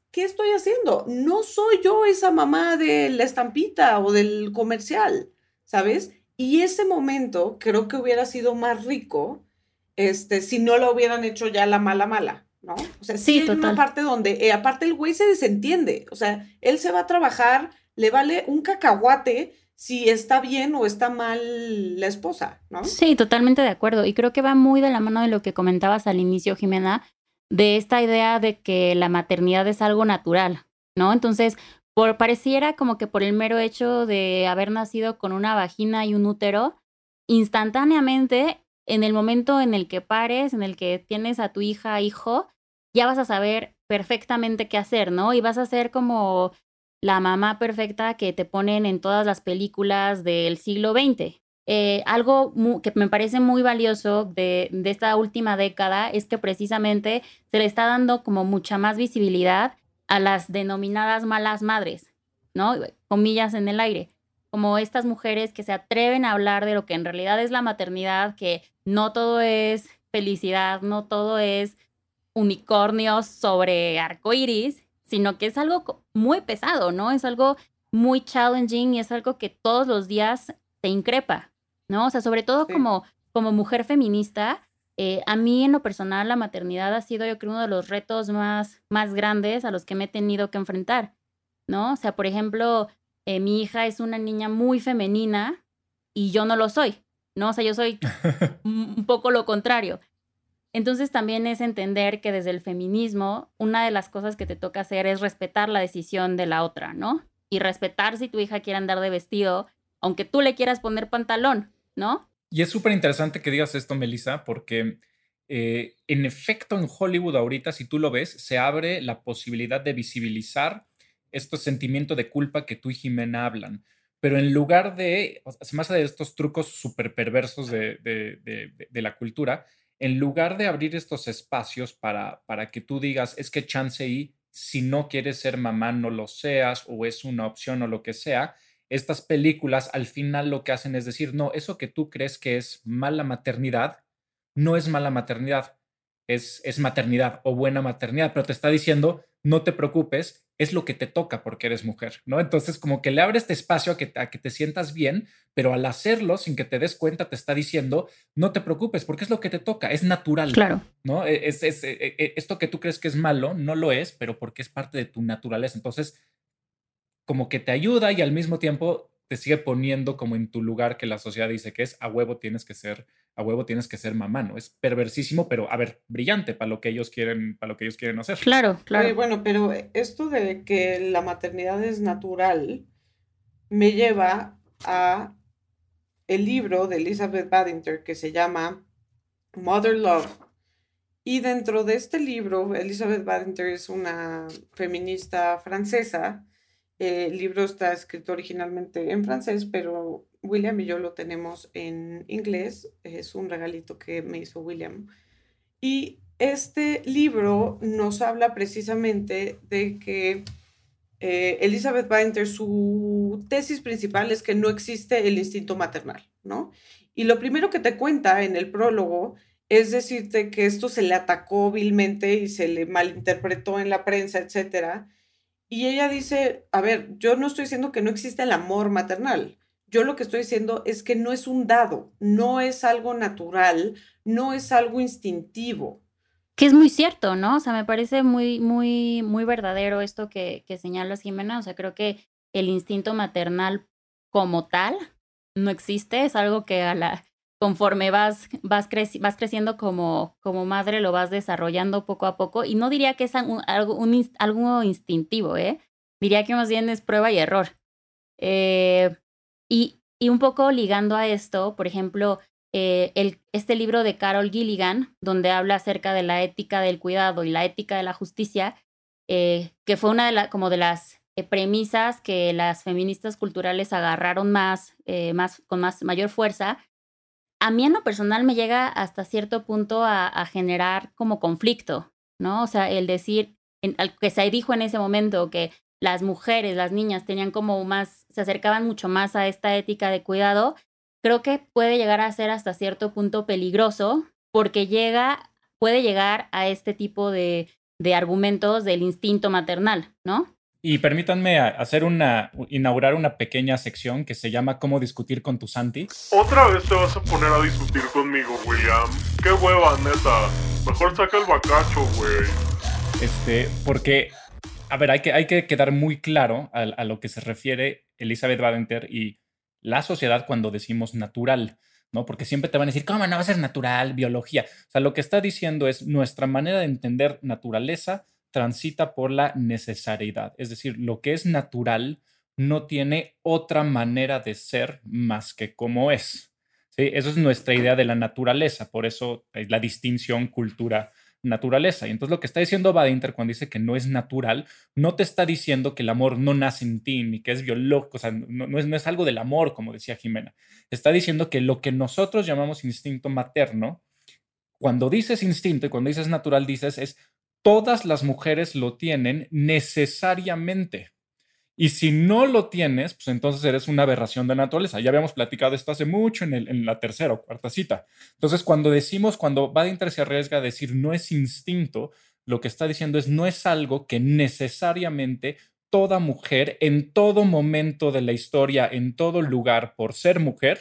¿qué estoy haciendo? No soy yo esa mamá de la estampita o del comercial, ¿sabes? Y ese momento creo que hubiera sido más rico este, si no lo hubieran hecho ya la mala mala, ¿no? O sea, sí, Sí, hay una total. parte donde, eh, aparte el güey se desentiende, o sea, él se va a trabajar, le vale un cacahuate si está bien o está mal la esposa, ¿no? Sí, totalmente de acuerdo. Y creo que va muy de la mano de lo que comentabas al inicio, Jimena, de esta idea de que la maternidad es algo natural, ¿no? Entonces, por pareciera como que por el mero hecho de haber nacido con una vagina y un útero, instantáneamente, en el momento en el que pares, en el que tienes a tu hija, hijo, ya vas a saber perfectamente qué hacer, ¿no? Y vas a ser como la mamá perfecta que te ponen en todas las películas del siglo veinte. Eh, algo mu- que me parece muy valioso de, de esta última década es que precisamente se le está dando como mucha más visibilidad a las denominadas malas madres, ¿no? Comillas en el aire, como estas mujeres que se atreven a hablar de lo que en realidad es la maternidad, que no todo es felicidad, no todo es unicornios sobre arcoíris, sino que es algo co- muy pesado, ¿no? Es algo muy challenging y es algo que todos los días te increpa, ¿no? O sea, sobre todo Sí. como, como mujer feminista, eh, a mí en lo personal la maternidad ha sido yo creo uno de los retos más, más grandes a los que me he tenido que enfrentar, ¿no? O sea, por ejemplo, eh, mi hija es una niña muy femenina y yo no lo soy, ¿no? O sea, yo soy un un poco lo contrario. Entonces también es entender que desde el feminismo, una de las cosas que te toca hacer es respetar la decisión de la otra, ¿no? Y respetar si tu hija quiere andar de vestido, aunque tú le quieras poner pantalón, ¿no? Y es súper interesante que digas esto, Melissa, porque eh, en efecto en Hollywood ahorita, si tú lo ves, se abre la posibilidad de visibilizar estos sentimientos de culpa que tú y Jimena hablan. Pero en lugar de, o sea, más allá de estos trucos súper perversos de, de, de, de, de la cultura, en lugar de abrir estos espacios para, para que tú digas, es que chance y si no quieres ser mamá, no lo seas, o es una opción o lo que sea, estas películas al final lo que hacen es decir, no, eso que tú crees que es mala maternidad, no es mala maternidad, es, es maternidad o buena maternidad, pero te está diciendo, no te preocupes, es lo que te toca porque eres mujer, ¿no? Entonces, como que le abre este espacio a que, a que te sientas bien, pero al hacerlo, sin que te des cuenta, te está diciendo, no te preocupes porque es lo que te toca, es natural, Claro. ¿no? Es, es, es, esto que tú crees que es malo, no lo es, pero porque es parte de tu naturaleza. Entonces, como que te ayuda y al mismo tiempo te sigue poniendo como en tu lugar que la sociedad dice que es a huevo tienes que ser, a huevo tienes que ser mamá, ¿no? Es perversísimo, pero a ver, brillante para lo que ellos quieren, para lo que ellos quieren hacer. Claro, Oye, claro. bueno, pero esto de que la maternidad es natural me lleva a el libro de Elizabeth Badinter que se llama Mother Love. Y dentro de este libro, Elizabeth Badinter es una feminista francesa. Eh, el libro está escrito originalmente en francés, pero William y yo lo tenemos en inglés. Es un regalito que me hizo William. Y este libro nos habla precisamente de que eh, Elizabeth Badinter, su tesis principal es que no existe el instinto maternal, ¿no? Y lo primero que te cuenta en el prólogo es decirte que esto se le atacó vilmente y se le malinterpretó en la prensa, etcétera. Y ella dice, a ver, yo no estoy diciendo que no exista el amor maternal. Yo lo que estoy diciendo es que no es un dado, no es algo natural, no es algo instintivo. Que es muy cierto, ¿no? O sea, me parece muy, muy, muy verdadero esto que, que señalas, Jimena. O sea, creo que el instinto maternal como tal no existe. Es algo que a la, conforme vas, vas, creci- vas creciendo como, como madre, lo vas desarrollando poco a poco. Y no diría que es un- algo, un ins- algo instintivo, ¿eh? Diría que más bien es prueba y error. Eh, y, y un poco ligando a esto, por ejemplo, eh, el, este libro de Carol Gilligan, donde habla acerca de la ética del cuidado y la ética de la justicia, eh, que fue una de, la, como de las eh, premisas que las feministas culturales agarraron más, eh, más, con más, mayor fuerza. A mí en lo personal me llega hasta cierto punto a, a generar como conflicto, ¿no? O sea, el decir, en, al que se dijo en ese momento que las mujeres, las niñas tenían como más, se acercaban mucho más a esta ética de cuidado, creo que puede llegar a ser hasta cierto punto peligroso porque llega, puede llegar a este tipo de, de argumentos del instinto maternal, ¿no? Y permítanme hacer una, inaugurar una pequeña sección que se llama ¿Cómo discutir con tu Santi? Otra vez te vas a poner a discutir conmigo, William. Qué hueva, neta. Mejor saca el bacacho, güey. Este, porque, a ver, hay que, hay que quedar muy claro a, a lo que se refiere Elizabeth Badinter y la sociedad cuando decimos natural, ¿no? Porque siempre te van a decir, ¿cómo no va a ser natural? Biología. O sea, lo que está diciendo es nuestra manera de entender naturaleza transita por la necesariedad. Es decir, lo que es natural no tiene otra manera de ser más que como es. ¿Sí? Eso es nuestra idea de la naturaleza. Por eso es la distinción cultura-naturaleza. Y entonces lo que está diciendo Badinter cuando dice que no es natural, no te está diciendo que el amor no nace en ti, ni que es biológico. O sea, no, no, es, no es algo del amor, como decía Jimena. Está diciendo que lo que nosotros llamamos instinto materno, cuando dices instinto y cuando dices natural, dices es todas las mujeres lo tienen necesariamente. Y si no lo tienes, pues entonces eres una aberración de naturaleza. Ya habíamos platicado esto hace mucho en, el, en la tercera o cuarta cita. Entonces, cuando decimos, cuando Badinter se arriesga a decir no es instinto, lo que está diciendo es no es algo que necesariamente toda mujer en todo momento de la historia, en todo lugar, por ser mujer,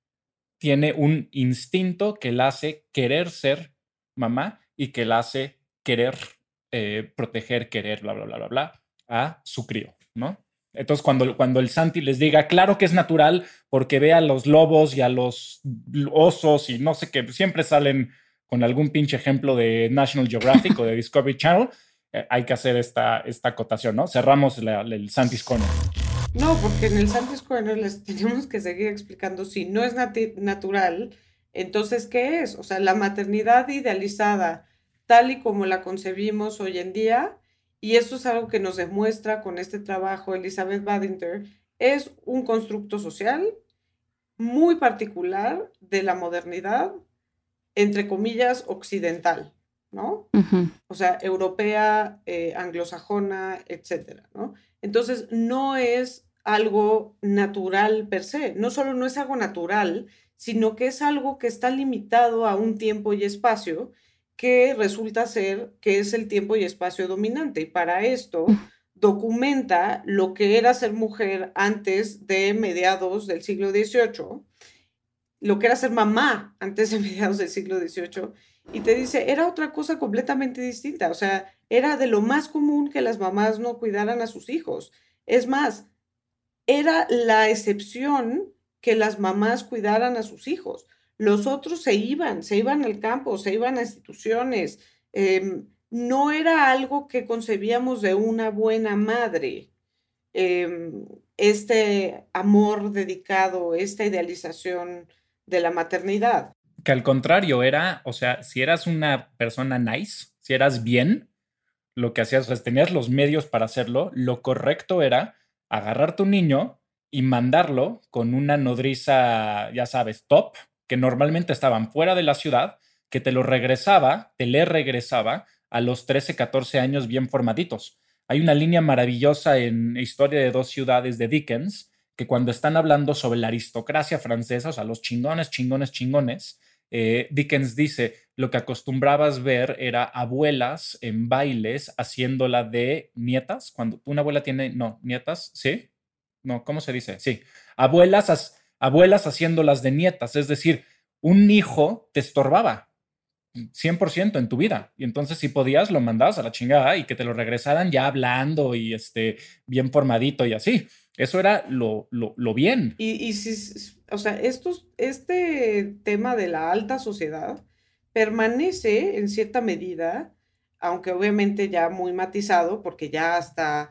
tiene un instinto que la hace querer ser mamá y que la hace querer eh, proteger, querer, bla, bla, bla, bla, bla, a su crío, ¿no? Entonces, cuando, cuando el Santi les diga, claro que es natural, porque ve a los lobos y a los osos y no sé qué, siempre salen con algún pinche ejemplo de National Geographic o de Discovery Channel, eh, hay que hacer esta, esta acotación, ¿no? Cerramos la, la, el Santi's Corner. No, porque en el Santi's Corner les tenemos que seguir explicando si no es nat- natural, entonces, ¿qué es? O sea, la maternidad idealizada, tal y como la concebimos hoy en día, y esto es algo que nos demuestra con este trabajo Elizabeth Badinter, es un constructo social muy particular de la modernidad, entre comillas, occidental, ¿no? Uh-huh. O sea, europea, eh, anglosajona, etcétera, ¿no? Entonces, no es algo natural per se, no solo no es algo natural, sino que es algo que está limitado a un tiempo y espacio que resulta ser que es el tiempo y espacio dominante. Y para esto documenta lo que era ser mujer antes de mediados del siglo dieciocho, lo que era ser mamá antes de mediados del siglo dieciocho, y te dice, era otra cosa completamente distinta. O sea, era de lo más común que las mamás no cuidaran a sus hijos. Es más, era la excepción que las mamás cuidaran a sus hijos. Los otros se iban, se iban al campo, se iban a instituciones. Eh, no era algo que concebíamos de una buena madre. Eh, este amor dedicado, esta idealización de la maternidad. Que al contrario era, o sea, si eras una persona nice, si eras bien, lo que hacías, o sea, tenías los medios para hacerlo, lo correcto era agarrar tu niño y mandarlo con una nodriza, ya sabes, top, que normalmente estaban fuera de la ciudad, que te lo regresaba, te le regresaba a los trece, catorce años bien formaditos. Hay una línea maravillosa en Historia de dos ciudades de Dickens, que cuando están hablando sobre la aristocracia francesa, o sea, los chingones, chingones, chingones, eh, Dickens dice, lo que acostumbrabas ver era abuelas en bailes haciéndola de nietas, cuando una abuela tiene, no, nietas, ¿sí? No, ¿cómo se dice? Sí, abuelas, as, abuelas haciéndolas de nietas, es decir, un hijo te estorbaba cien por ciento en tu vida, y entonces si podías lo mandabas a la chingada y que te lo regresaran ya hablando y este, bien formadito y así. Eso era lo, lo, lo bien. Y, y si, o sea, estos, este tema de la alta sociedad permanece en cierta medida, aunque obviamente ya muy matizado, porque ya hasta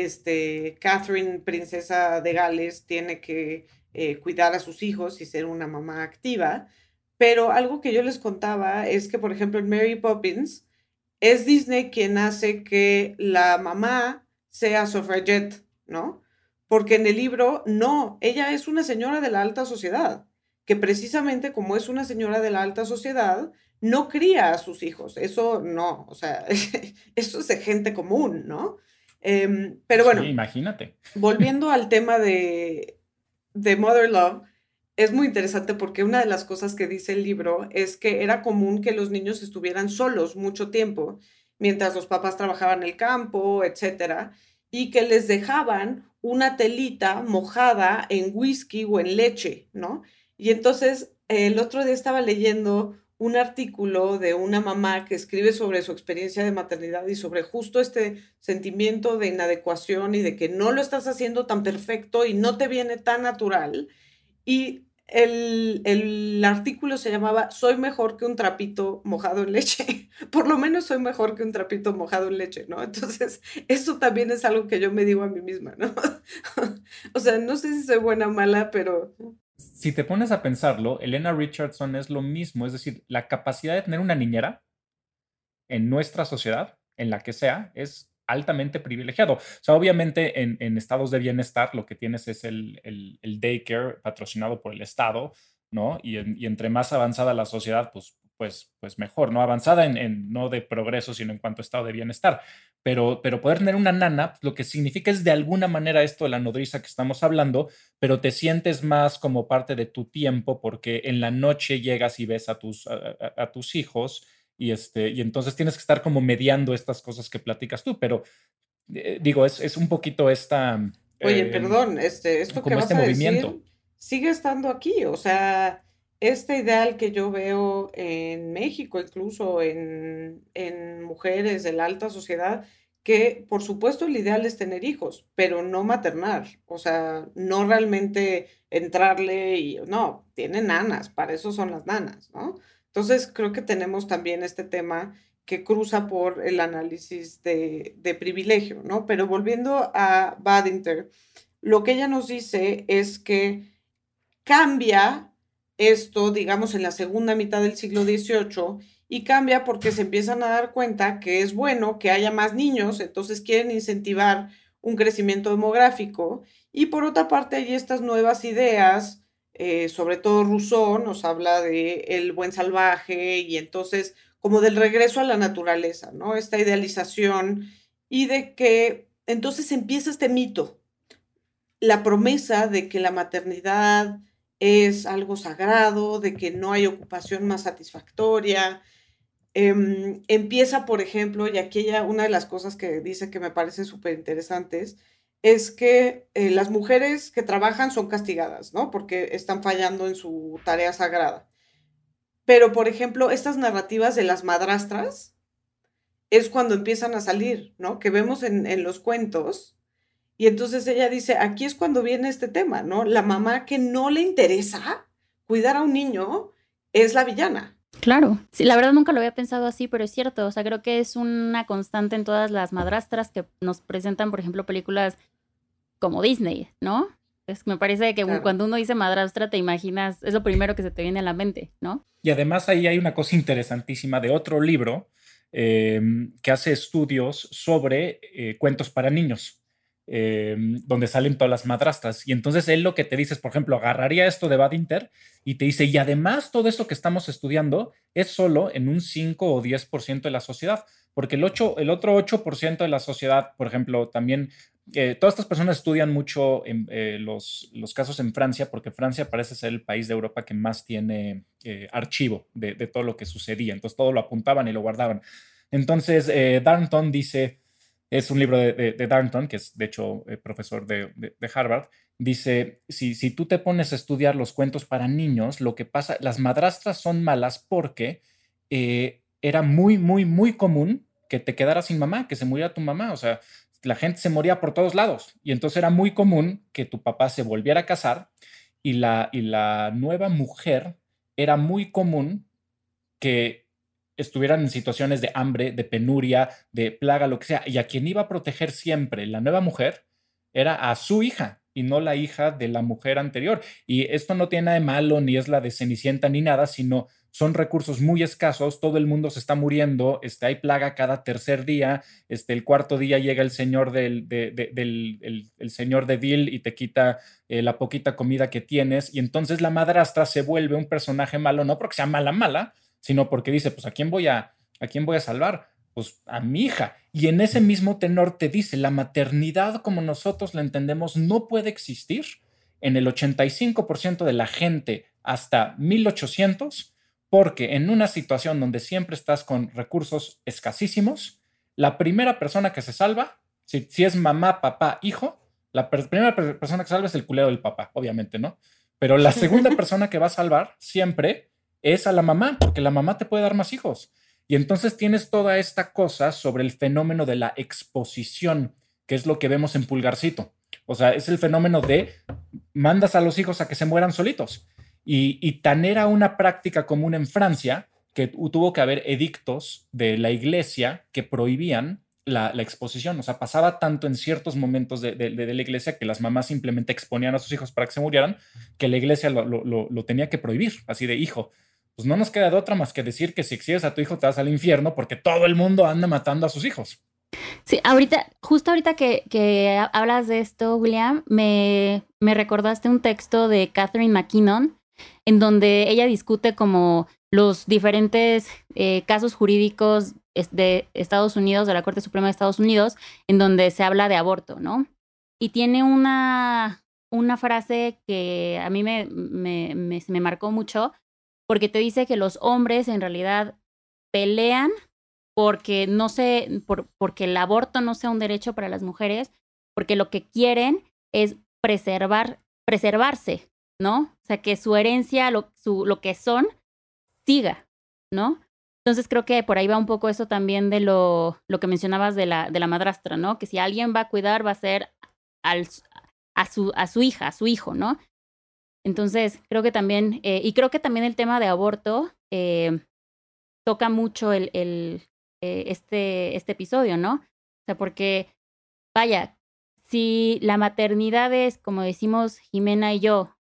este, Catherine, princesa de Gales, tiene que eh, cuidar a sus hijos y ser una mamá activa. Pero algo que yo les contaba es que, por ejemplo, en Mary Poppins, es Disney quien hace que la mamá sea suffragette, ¿no? Porque en el libro, no, ella es una señora de la alta sociedad, que precisamente como es una señora de la alta sociedad, no cría a sus hijos. Eso no, o sea, eso es de gente común, ¿no? Eh, pero bueno, sí, imagínate. Volviendo al tema de, de Mother Love, es muy interesante porque una de las cosas que dice el libro es que era común que los niños estuvieran solos mucho tiempo mientras los papás trabajaban en el campo, etcétera, y que les dejaban una telita mojada en whisky o en leche, ¿no? Y entonces el otro día estaba leyendo un artículo de una mamá que escribe sobre su experiencia de maternidad y sobre justo este sentimiento de inadecuación y de que no lo estás haciendo tan perfecto y no te viene tan natural. Y el, el artículo se llamaba Soy mejor que un trapito mojado en leche. Por lo menos soy mejor que un trapito mojado en leche, ¿no? Entonces, eso también es algo que yo me digo a mí misma, ¿no? O sea, no sé si soy buena o mala, pero... Si te pones a pensarlo, Elena Richardson es lo mismo, es decir, la capacidad de tener una niñera en nuestra sociedad, en la que sea, es altamente privilegiado. O sea, obviamente en, en estados de bienestar lo que tienes es el, el, el daycare patrocinado por el Estado, ¿no? Y, en, y entre más avanzada la sociedad, pues, pues, pues mejor, ¿no? Avanzada en, en no de progreso, sino en cuanto a estado de bienestar. Pero, pero poder tener una nana, lo que significa es de alguna manera esto de la nodriza que estamos hablando, pero te sientes más como parte de tu tiempo porque en la noche llegas y ves a tus, a, a, a tus hijos. Y, este, y entonces tienes que estar como mediando estas cosas que platicas tú, pero eh, digo, es, es un poquito esta... Oye, eh, perdón, este, esto que como vas este a movimiento. decir sigue estando aquí, o sea, este ideal que yo veo en México, incluso en, en mujeres de la alta sociedad, que por supuesto el ideal es tener hijos, pero no maternar, o sea, no realmente entrarle y no, tienen nanas, para eso son las nanas, ¿no? Entonces creo que tenemos también este tema que cruza por el análisis de, de privilegio, ¿no? Pero volviendo a Badinter, lo que ella nos dice es que cambia esto, digamos, en la segunda mitad del siglo dieciocho, y cambia porque se empiezan a dar cuenta que es bueno que haya más niños, entonces quieren incentivar un crecimiento demográfico, y por otra parte hay estas nuevas ideas, eh, sobre todo Rousseau nos habla de el buen salvaje, y entonces como del regreso a la naturaleza, ¿no? Esta idealización, y de que entonces empieza este mito, la promesa de que la maternidad es algo sagrado, de que no hay ocupación más satisfactoria. Eh, empieza, por ejemplo, y aquí ella, una de las cosas que dice que me parecen súper interesantes, es que eh, las mujeres que trabajan son castigadas, ¿no? Porque están fallando en su tarea sagrada. Pero, por ejemplo, estas narrativas de las madrastras es cuando empiezan a salir, ¿no? Que vemos en, en los cuentos. Y entonces ella dice, aquí es cuando viene este tema, ¿no? La mamá que no le interesa cuidar a un niño es la villana. Claro, sí, la verdad nunca lo había pensado así, pero es cierto, o sea, creo que es una constante en todas las madrastras que nos presentan, por ejemplo, películas como Disney, ¿no? Es, me parece que Claro. cuando uno dice madrastra te imaginas, es lo primero que se te viene a la mente, ¿no? Y además ahí hay una cosa interesantísima de otro libro eh, que hace estudios sobre eh, cuentos para niños. Eh, donde salen todas las madrastras. Y entonces él lo que te dice es, por ejemplo, agarraría esto de Badinter y te dice, y además todo esto que estamos estudiando es solo en un cinco o diez por ciento de la sociedad, porque el, ocho, el otro ocho por ciento de la sociedad, por ejemplo, también, eh, todas estas personas estudian mucho en, eh, los, los casos en Francia, porque Francia parece ser el país de Europa que más tiene eh, archivo de, de todo lo que sucedía, entonces todo lo apuntaban y lo guardaban. Entonces, eh, Darnton dice... Es un libro de, de, de Darnton, que es de hecho eh, profesor de, de, de Harvard. Dice, si, si tú te pones a estudiar los cuentos para niños, lo que pasa, las madrastras son malas porque eh, era muy, muy, muy común que te quedaras sin mamá, que se muriera tu mamá. O sea, la gente se moría por todos lados. Y entonces era muy común que tu papá se volviera a casar y la, y la nueva mujer era muy común que estuvieran en situaciones de hambre, de penuria, de plaga, lo que sea, y a quien iba a proteger siempre la nueva mujer era a su hija y no la hija de la mujer anterior. Y esto no tiene nada de malo, ni es la de Cenicienta ni nada, sino son recursos muy escasos, todo el mundo se está muriendo, este, hay plaga cada tercer día, este, el cuarto día llega el señor del, de, de, del el, el señor de Vil y te quita eh, la poquita comida que tienes, y entonces la madrastra se vuelve un personaje malo, no porque sea mala, mala, sino porque dice, pues ¿a quién voy a, a quién voy a salvar? Pues a mi hija. Y en ese mismo tenor te dice, la maternidad como nosotros la entendemos no puede existir en el ochenta y cinco por ciento de la gente hasta mil ochocientos, porque en una situación donde siempre estás con recursos escasísimos, la primera persona que se salva, si, si es mamá, papá, hijo, la per- primera per- persona que salva es el culero del papá, obviamente, ¿no? Pero la segunda persona que va a salvar siempre es a la mamá, porque la mamá te puede dar más hijos. Y entonces tienes toda esta cosa sobre el fenómeno de la exposición, que es lo que vemos en Pulgarcito. O sea, es el fenómeno de mandas a los hijos a que se mueran solitos. Y, y tan era una práctica común en Francia que tuvo que haber edictos de la iglesia que prohibían la, la exposición. O sea, pasaba tanto en ciertos momentos de, de, de la iglesia que las mamás simplemente exponían a sus hijos para que se murieran, que la iglesia lo, lo, lo, lo tenía que prohibir, así de hijo. Pues no nos queda de otra más que decir que si exhibes a tu hijo te vas al infierno porque todo el mundo anda matando a sus hijos. Sí, ahorita, justo ahorita que, que hablas de esto, William, me, me recordaste un texto de Catherine McKinnon en donde ella discute como los diferentes eh, casos jurídicos de Estados Unidos, de la Corte Suprema de Estados Unidos, en donde se habla de aborto, ¿no? Y tiene una, una frase que a mí me, me, me, me marcó mucho, porque te dice que los hombres en realidad pelean porque no sé, por, porque el aborto no sea un derecho para las mujeres, porque lo que quieren es preservar, preservarse, ¿no? O sea, que su herencia, lo, su, lo que son, siga, ¿no? Entonces creo que por ahí va un poco eso también de lo, lo que mencionabas de la, de la madrastra, ¿no? Que si alguien va a cuidar va a ser al, a, su, a su hija, a su hijo, ¿no? Entonces creo que también, eh, y creo que también el tema de aborto eh, toca mucho el, el, eh, este, este episodio, ¿no? O sea, porque, vaya, si la maternidad es, como decimos Jimena y yo,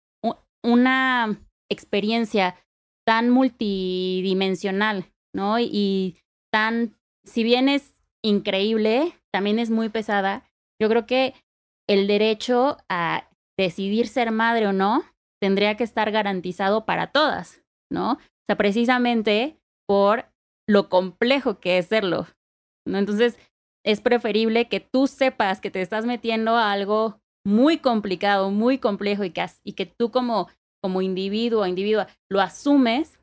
una experiencia tan multidimensional, ¿no? Y, y tan, si bien es increíble, también es muy pesada. Yo creo que el derecho a decidir ser madre o no tendría que estar garantizado para todas, ¿no? O sea, precisamente por lo complejo que es serlo, ¿no? Entonces, es preferible que tú sepas que te estás metiendo a algo muy complicado, muy complejo y que, y que tú como, como individuo o individua lo asumes,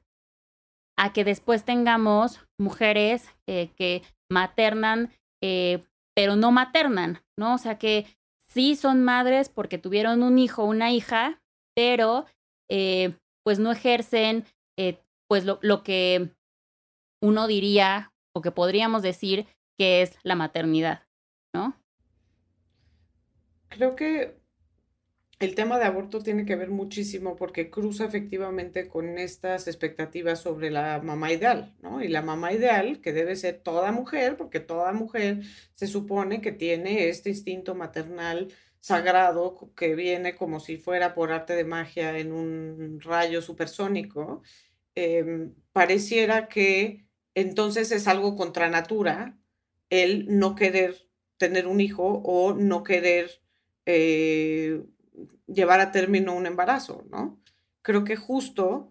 a que después tengamos mujeres eh, que maternan, eh, pero no maternan, ¿no? O sea, que sí son madres porque tuvieron un hijo o una hija, pero eh, pues no ejercen eh, pues lo, lo que uno diría o que podríamos decir que es la maternidad, ¿no? Creo que el tema de aborto tiene que ver muchísimo porque cruza efectivamente con estas expectativas sobre la mamá ideal, ¿no? Y la mamá ideal, que debe ser toda mujer, porque toda mujer se supone que tiene este instinto maternal sagrado que viene como si fuera por arte de magia en un rayo supersónico, eh, pareciera que entonces es algo contra natura el no querer tener un hijo o no querer eh, llevar a término un embarazo, ¿no? Creo que justo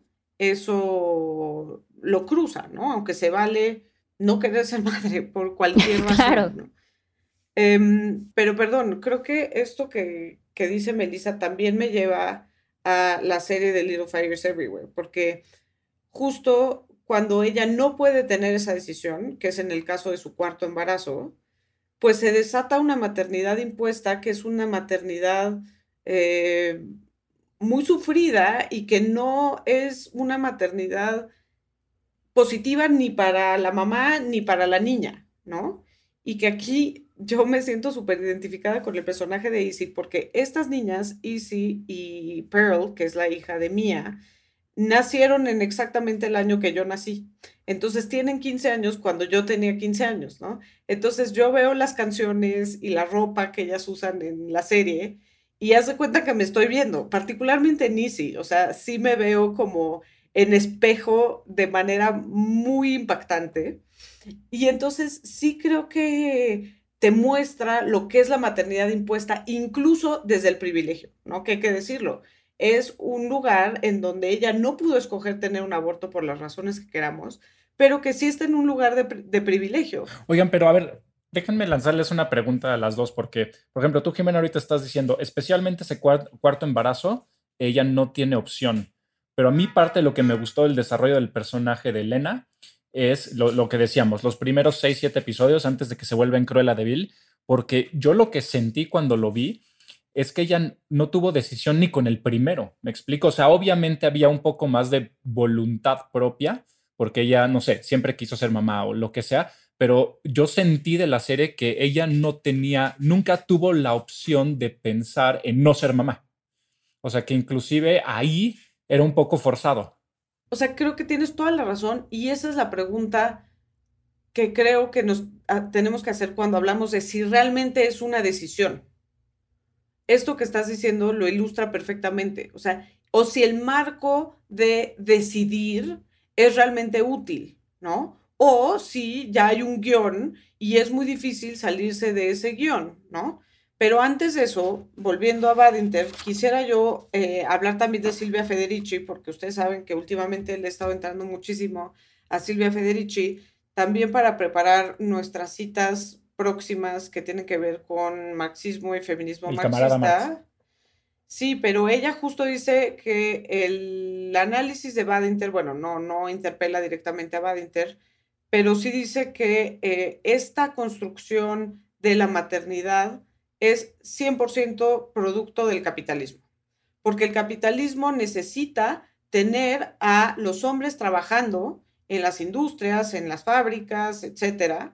eso lo cruza, ¿no? Aunque se vale no querer ser madre por cualquier razón, Claro. ¿no? Eh, pero perdón, creo que esto que, que dice Melissa también me lleva a la serie de Little Fires Everywhere, porque justo cuando ella no puede tener esa decisión, que es en el caso de su cuarto embarazo, pues se desata una maternidad impuesta, que es una maternidad eh, muy sufrida y que no es una maternidad positiva ni para la mamá ni para la niña, ¿no? Y que aquí yo me siento súper identificada con el personaje de Izzy, porque estas niñas, Izzy y Pearl, que es la hija de Mia, nacieron en exactamente el año que yo nací. Entonces tienen quince años cuando yo tenía quince años, ¿no? Entonces yo veo las canciones y la ropa que ellas usan en la serie y haz de cuenta que me estoy viendo, particularmente en Izzy, o sea, sí me veo como en espejo de manera muy impactante. Y entonces sí creo que te muestra lo que es la maternidad impuesta, incluso desde el privilegio, ¿no? Que hay que decirlo. Es un lugar en donde ella no pudo escoger tener un aborto por las razones que queramos, pero que sí está en un lugar de, de privilegio. Oigan, pero a ver, déjenme lanzarles una pregunta a las dos, porque, por ejemplo, tú, Jimena, ahorita estás diciendo, especialmente ese cuarto, cuarto embarazo, ella no tiene opción. Pero a mí parte de lo que me gustó del desarrollo del personaje de Elena es lo, lo que decíamos, los primeros seis, siete episodios antes de que se vuelva en Cruella de Vil, porque yo lo que sentí cuando lo vi es que ella no tuvo decisión ni con el primero, ¿me explico? O sea, obviamente había un poco más de voluntad propia, porque ella, no sé, siempre quiso ser mamá o lo que sea, pero yo sentí de la serie que ella no tenía, nunca tuvo la opción de pensar en no ser mamá. O sea, que inclusive ahí era un poco forzado. O sea, creo que tienes toda la razón y esa es la pregunta que creo que nos a, tenemos que hacer cuando hablamos de si realmente es una decisión. Esto que estás diciendo lo ilustra perfectamente. O sea, o si el marco de decidir es realmente útil, ¿no? O si ya hay un guión y es muy difícil salirse de ese guión, ¿no? Pero antes de eso, volviendo a Badinter, quisiera yo eh, hablar también de Silvia Federici, porque ustedes saben que últimamente le he estado entrando muchísimo a Silvia Federici, también para preparar nuestras citas próximas que tienen que ver con marxismo y feminismo El camarada Marx. marxista. Sí, pero ella justo dice que el análisis de Badinter, bueno, no, no interpela directamente a Badinter, pero sí dice que eh, esta construcción de la maternidad es cien por ciento producto del capitalismo, porque el capitalismo necesita tener a los hombres trabajando en las industrias, en las fábricas, etcétera,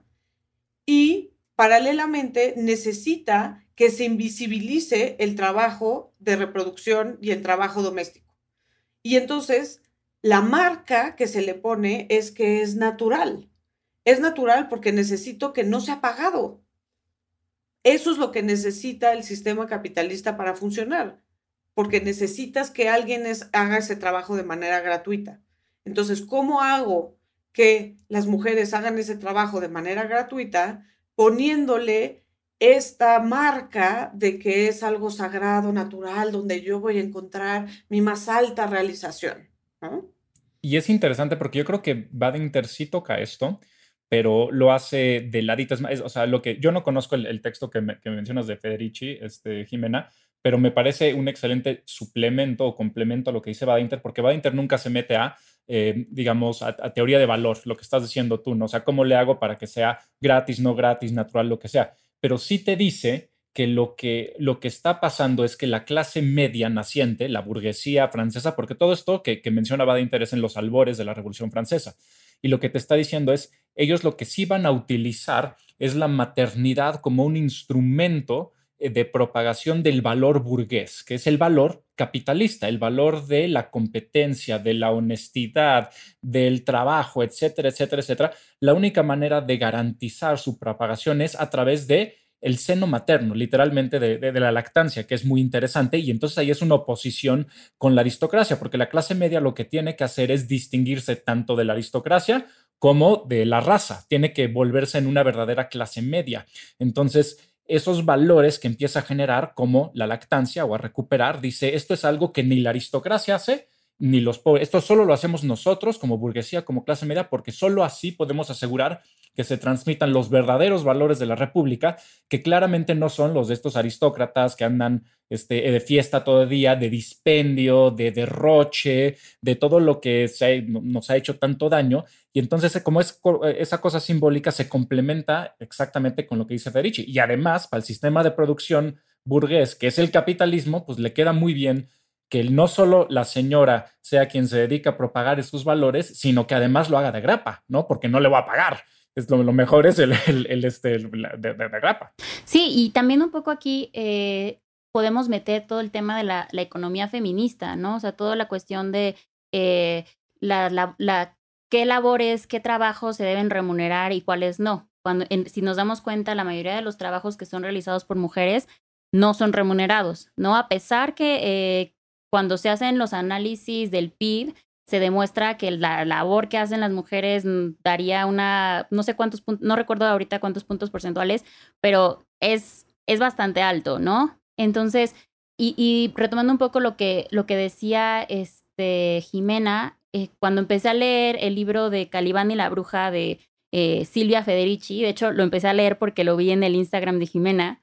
y paralelamente necesita que se invisibilice el trabajo de reproducción y el trabajo doméstico. Y entonces la marca que se le pone es que es natural. Es natural porque necesito que no sea pagado. Eso es lo que necesita el sistema capitalista para funcionar, porque necesitas que alguien es, haga ese trabajo de manera gratuita. Entonces, ¿cómo hago que las mujeres hagan ese trabajo de manera gratuita poniéndole esta marca de que es algo sagrado, natural, donde yo voy a encontrar mi más alta realización, ¿no? Y es interesante porque yo creo que Badinter sí toca esto, pero lo hace de ladito. Es, es, o sea, lo que yo no conozco el, el texto que, me, que mencionas de Federici, este, Jimena, pero me parece un excelente suplemento o complemento a lo que dice Badinter, porque Badinter nunca se mete a, eh, digamos, a, a teoría de valor, lo que estás diciendo tú, ¿no? O sea, ¿cómo le hago para que sea gratis, no gratis, natural, lo que sea? Pero sí te dice que lo, que lo que está pasando es que la clase media naciente, la burguesía francesa, porque todo esto que, que menciona Badinter es en los albores de la Revolución Francesa, y lo que te está diciendo es, ellos lo que sí van a utilizar es la maternidad como un instrumento de propagación del valor burgués, que es el valor capitalista, el valor de la competencia, de la honestidad, del trabajo, etcétera, etcétera, etcétera. La única manera de garantizar su propagación es a través de el seno materno, literalmente de, de, de la lactancia, que es muy interesante, y entonces ahí es una oposición con la aristocracia, porque la clase media lo que tiene que hacer es distinguirse tanto de la aristocracia como de la raza, tiene que volverse en una verdadera clase media. Entonces, esos valores que empieza a generar como la lactancia o a recuperar, dice, esto es algo que ni la aristocracia hace, ni los pobres, esto solo lo hacemos nosotros como burguesía, como clase media, porque solo así podemos asegurar que se transmitan los verdaderos valores de la república, que claramente no son los de estos aristócratas que andan este, de fiesta todo el día, de dispendio, de derroche, de todo lo que se ha, nos ha hecho tanto daño. Y entonces, como es, esa cosa simbólica se complementa exactamente con lo que dice Federici. Y además, para el sistema de producción burgués, que es el capitalismo, pues le queda muy bien que no solo la señora sea quien se dedica a propagar esos valores, sino que además lo haga de grapa, ¿no? Porque no le va a pagar. Es lo, lo mejor es el, el, el este, el, de, de, de grapa. Sí, y también un poco aquí eh, podemos meter todo el tema de la, la economía feminista, ¿no? O sea, toda la cuestión de eh, la, la, la, qué labores, qué trabajos se deben remunerar y cuáles no. Cuando, en, si nos damos cuenta, la mayoría de los trabajos que son realizados por mujeres no son remunerados, ¿no? A pesar que eh, cuando se hacen los análisis del P I B, se demuestra que la labor que hacen las mujeres daría una, no sé cuántos puntos, no recuerdo ahorita cuántos puntos porcentuales, pero es, es bastante alto, ¿no? Entonces, y, y retomando un poco lo que, lo que decía este, Jimena, eh, cuando empecé a leer el libro de Calibán y la bruja de eh, Silvia Federici, de hecho lo empecé a leer porque lo vi en el Instagram de Jimena,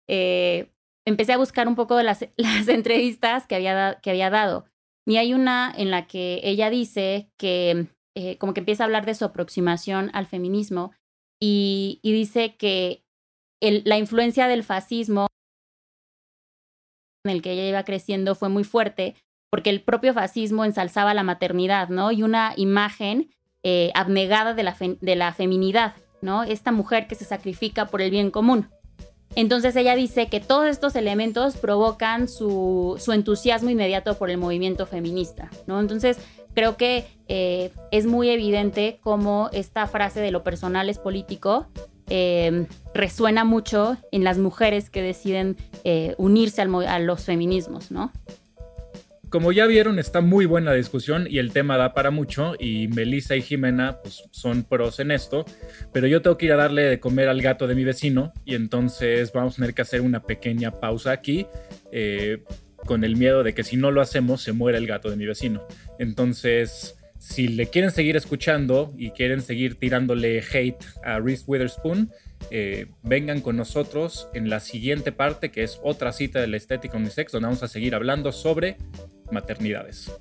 eh, empecé a buscar un poco de las, las entrevistas que había, da, que había dado. Y hay una en la que ella dice que eh, como que empieza a hablar de su aproximación al feminismo y, y dice que el, la influencia del fascismo en el que ella iba creciendo fue muy fuerte porque el propio fascismo ensalzaba la maternidad, ¿no? Y una imagen eh, abnegada de la, fe, de la feminidad, ¿no? Esta mujer que se sacrifica por el bien común. Entonces ella dice que todos estos elementos provocan su, su entusiasmo inmediato por el movimiento feminista, ¿no? Entonces creo que eh, es muy evidente cómo esta frase de lo personal es político eh, resuena mucho en las mujeres que deciden eh, unirse al, a los feminismos, ¿no? Como ya vieron, está muy buena la discusión y el tema da para mucho y Melissa y Jimena pues, son pros en esto, pero yo tengo que ir a darle de comer al gato de mi vecino y entonces vamos a tener que hacer una pequeña pausa aquí eh, con el miedo de que si no lo hacemos se muera el gato de mi vecino. Entonces, si le quieren seguir escuchando y quieren seguir tirándole hate a Reese Witherspoon, eh, vengan con nosotros en la siguiente parte, que es otra cita de la estética unisex, donde vamos a seguir hablando sobre maternidades.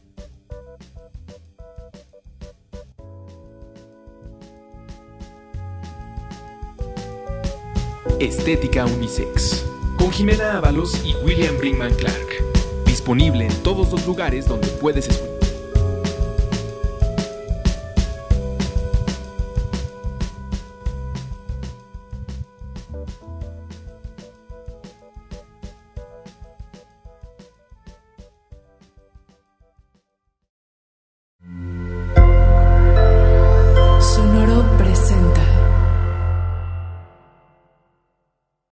Estética Unisex, con Jimena Ábalos y William Brinkman Clark. Disponible en todos los lugares donde puedes escuchar